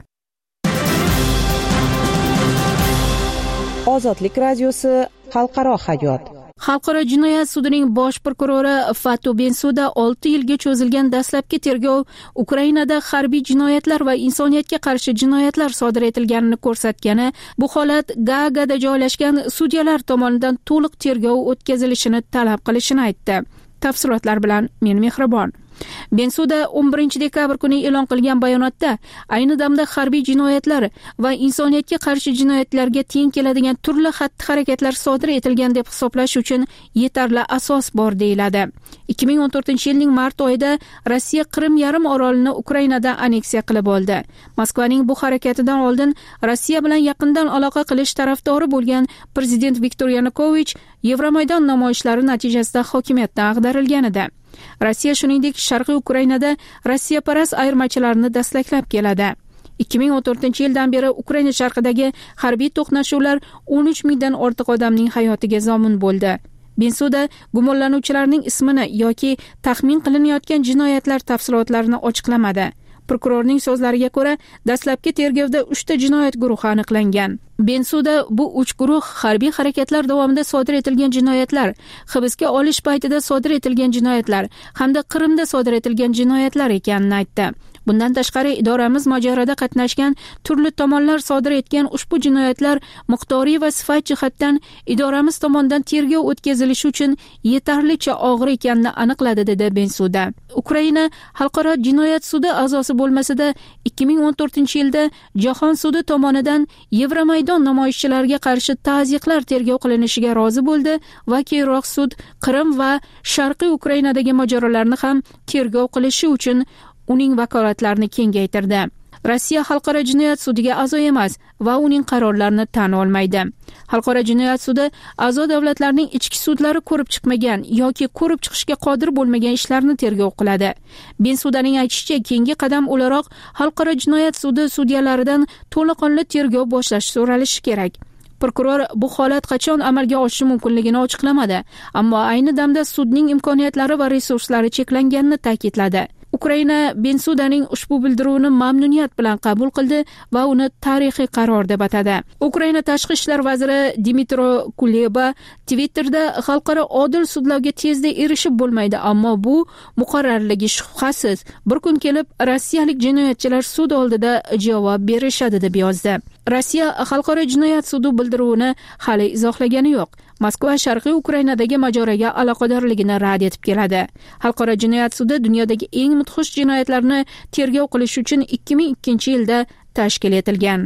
Ozodlik radiosi xalqaro hayot. Xalqaro jinoyat sudining bosh prokurori Fatu Bensuda 6 yilga cho'zilgan dastlabki tergov Ukrainada harbiy jinoyatlar va insoniyatga qarshi jinoyatlar sodir etilganini ko'rsatgani, bu holat Gaagada joylashgan sudyalar tomonidan to'liq tergov o'tkazilishini talab qilishini aytdi. Tafsilotlar bilan men Mehribon. Bensuda 11 dekabr kuni e'lon qilgan bayonotda ayni damda harbiy jinoyatlar va insoniyatga qarshi jinoyatlarga teng keladigan turli xatti-harakatlar sodir etilgan deb hisoblash uchun yetarli asos bor deyiladi. 2014-yilning mart oyida Rossiya Qrim yarim orolini Ukrainadan anneksiya qilib oldi. Moskvaning bu harakatidan oldin Rossiya bilan yaqindan aloqa qilish tarafdori bo'lgan prezident Viktor Yanukovich Yevromaydon namoyishlari natijasida hokimiyatdan ag'darilgan edi. Rossiya shuningdek Sharqiy Ukrainada Rossiyaparast ayirmachilarni dastaklab keladi. 2014-yildan beri Ukraina sharqidagi harbiy to'qnashuvlar 13 mingdan ortiq odamning hayotiga zomin bo'ldi. Bensuda gumonlanuvchilarning ismini yoki taxmin qilinayotgan jinoyatlar tafsilotlarini ochiqlamadi. Prokurorning so'zlariga ko'ra, dastlabki tergovda 3 ta jinoyat guruhi aniqlangan. Bensuda bu 3 guruh harbiy harakatlar davomida sodir etilgan jinoyatlar, hibsga olish paytida sodir etilgan jinoyatlar hamda Qrimda sodir etilgan jinoyatlar ekanini aytdi. Bundan tashqari idoramiz mojaroda qatnashgan turli tomonlar sodir etgan ushbu jinoyatlar miqdoriy va sifat jihatdan idoramiz tomonidan tergov o'tkazilishi uchun yetarlicha og'ir ekanini aniqladi dedi Bensuda. Ukraina Xalqaro jinoyat sudi a'zosi bo'lmasa-da 2014-yilda Jahon sudi tomonidan Yevromaydon namoyishchilariga qarshi ta'ziqlar tergov qilinishiga rozi bo'ldi va keyinroq sud Qrim va Sharqiy Ukrainadagi mojarolarni ham tergov qilishi uchun uning vakolatlarini kengaytirdi. Rossiya Xalqaro jinoyat sudiga a'zo emas va uning qarorlarini tan olmaydi. Xalqaro jinoyat sudi a'zo davlatlarning ichki sudlari ko'rib chiqmagan yoki ko'rib chiqishga qodir bo'lmagan ishlarni tergov qiladi. Bensudaning aytishicha, keyingi qadam o'laroq Xalqaro jinoyat sudi sudyalaridan to'laqonli tergov boshlash so'ralishi kerak. Prokuror bu holat qachon amalga oshishi mumkinligini ochiqlamadi, ammo ayni damda sudning imkoniyatlari va resurslari cheklanganini ta'kidladi. Ukraina Bensudaning ushbu bildiruvini mamnuniyat bilan qabul qildi va uni tarixiy qaror deb atadi. Ukraina tashqi ishlar vaziri Dmitro Kuleba Twitterda xalqaro odil sudlovga tezda erishib bo'lmaydi, ammo bu muqarrarligi shubhasiz. Bir kun kelib rossiyalik jinoyatchilar sud oldida javob berishadi deb yozdi. Rossiya Xalqaro jinoyat sudi bildiruvini hali izohlagani yo'q. Moskva Sharqiy Ukrainadagi mojaroga aloqadorligini rad etib keladi. Xalqaro jinoyat sudi dunyodagi eng mudhish jinoyatlarni tergov qilish uchun 2002-yilda tashkil etilgan.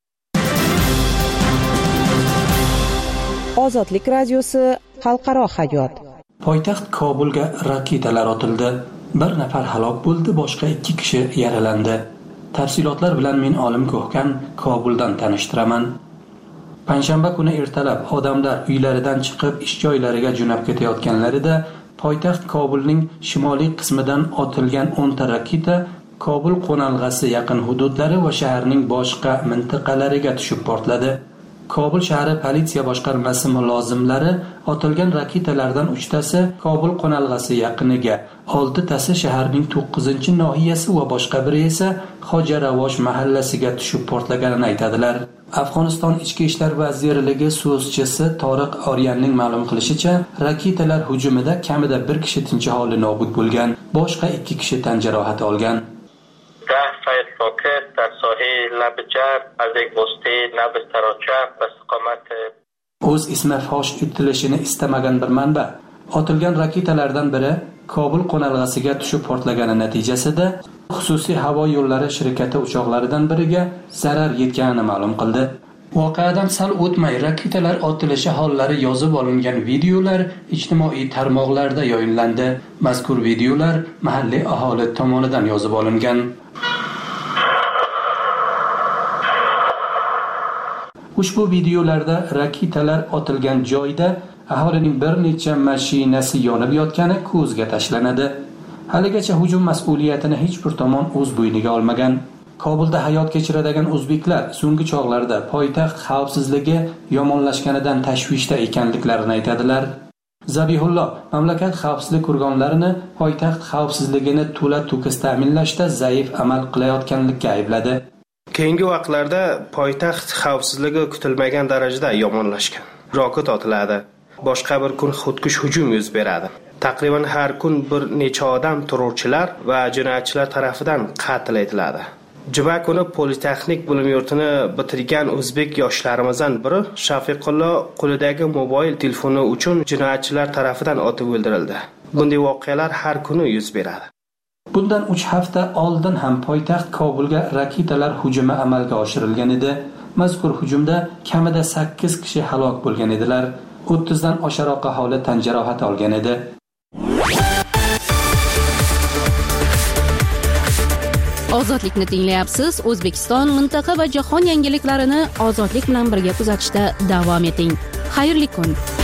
Ozodlik radiosi xalqaro hayot. Poytaxt Kobulga raketalar otildi. Bir nafar halok bo'ldi, boshqa 2 kishi yaralandi. Tafsilotlar bilan men Olim Ko'hkan Kobuldan tanishtiraman. Panshanba kuni ertalab odamlar uylaridan chiqib ish joylariga jo'nab ketayotganlarida poytaxt Kobulning shimoliy qismidan otilgan 10 ta raketa Kobul qo'nalg'asi yaqin hududlari va shaharning boshqa mintaqalariga tushib portladi. Kobul shahri politsiya boshqarmasi mulozimlari otilgan raketalardan 3 tasi Kobul qo'nalg'asi yaqiniga, 6 tasi shaharning 9-nohiyasi va boshqa biri esa Xojaravosh mahallasiga tushib portlaganini aytadilar. Afg'oniston ichki ishlar vazirligi so'zchisi Toriq Oryanning ma'lum qilishicha, raketalar hujumida kamida 1 kishi tinch aholi nobud bo'lgan, boshqa 2 kishi tan jarohati olgan. راکت در ساحه لب جرب از یک وسطه نب تراچه و استقامت o'z ismi fosh etilishini istamagan bir manba otilgan raketalardan biri Kobul qo'nalg'asiga tushib portlagani natijasida xususiy havo yo'llari shirkati uchoqlaridan biriga zarar yetganini ma'lum qildi. Voqeadan sal o'tmay raketalar otilishi hollari yozib olingan videolar ijtimoiy tarmoqlarda yayınlandi. Mazkur videolar mahalliy aholi tomonidan yozib olingan. Ushbu videolarda raketalar otilgan joyda aholining bir necha mashinasi yonib yotgani ko'zga tashlanadi. Haligacha hujum mas'uliyatini hech bir tomon o'z bo'yniga olmagan. Kobulda hayot kechiradigan o'zbeklar so'nggi chog'larda poytaxt xavfsizligi yomonlashganidan tashvishda ekanliklarini aytadilar. Zabihullo mamlakat xavfsizlik organlarini poytaxt xavfsizligini to'la-to'kis ta'minlashda zaif amal qilayotganlikka aybladi. Keyingi vaqtlarda poytaxt xavfsizligi kutilmagan darajada yomonlashgan. Roket otiladi. Boshqa bir kun xudkush hujum yuz beradi. Taqriban har kun bir necha odam terrorchilar va jinoyatchilar tomonidan qatl etiladi. Juma kuni Politexnik bilim yurtini bitirgan o'zbek yoshlarimizdan biri Shafiqullo qo'lidagi mobil telefoni uchun jinoyatchilar tomonidan otib o'ldirildi. Bunday voqealar har kuni yuz beradi. Bundan 3 hafta oldin ham poytaxt Kobulga raketalar hujumi amalga oshirilgan edi. Mazkur hujumda kamida 8 kishi halok bo'lgan edilar. 30 dan oshiqroq aholi tan jarohati olgan edi. Ozodlikni tinglayapsiz. O'zbekiston, mintaqa va jahon yangiliklarini ozodlik bilan birga kuzatishda davom eting. Xayrli kun.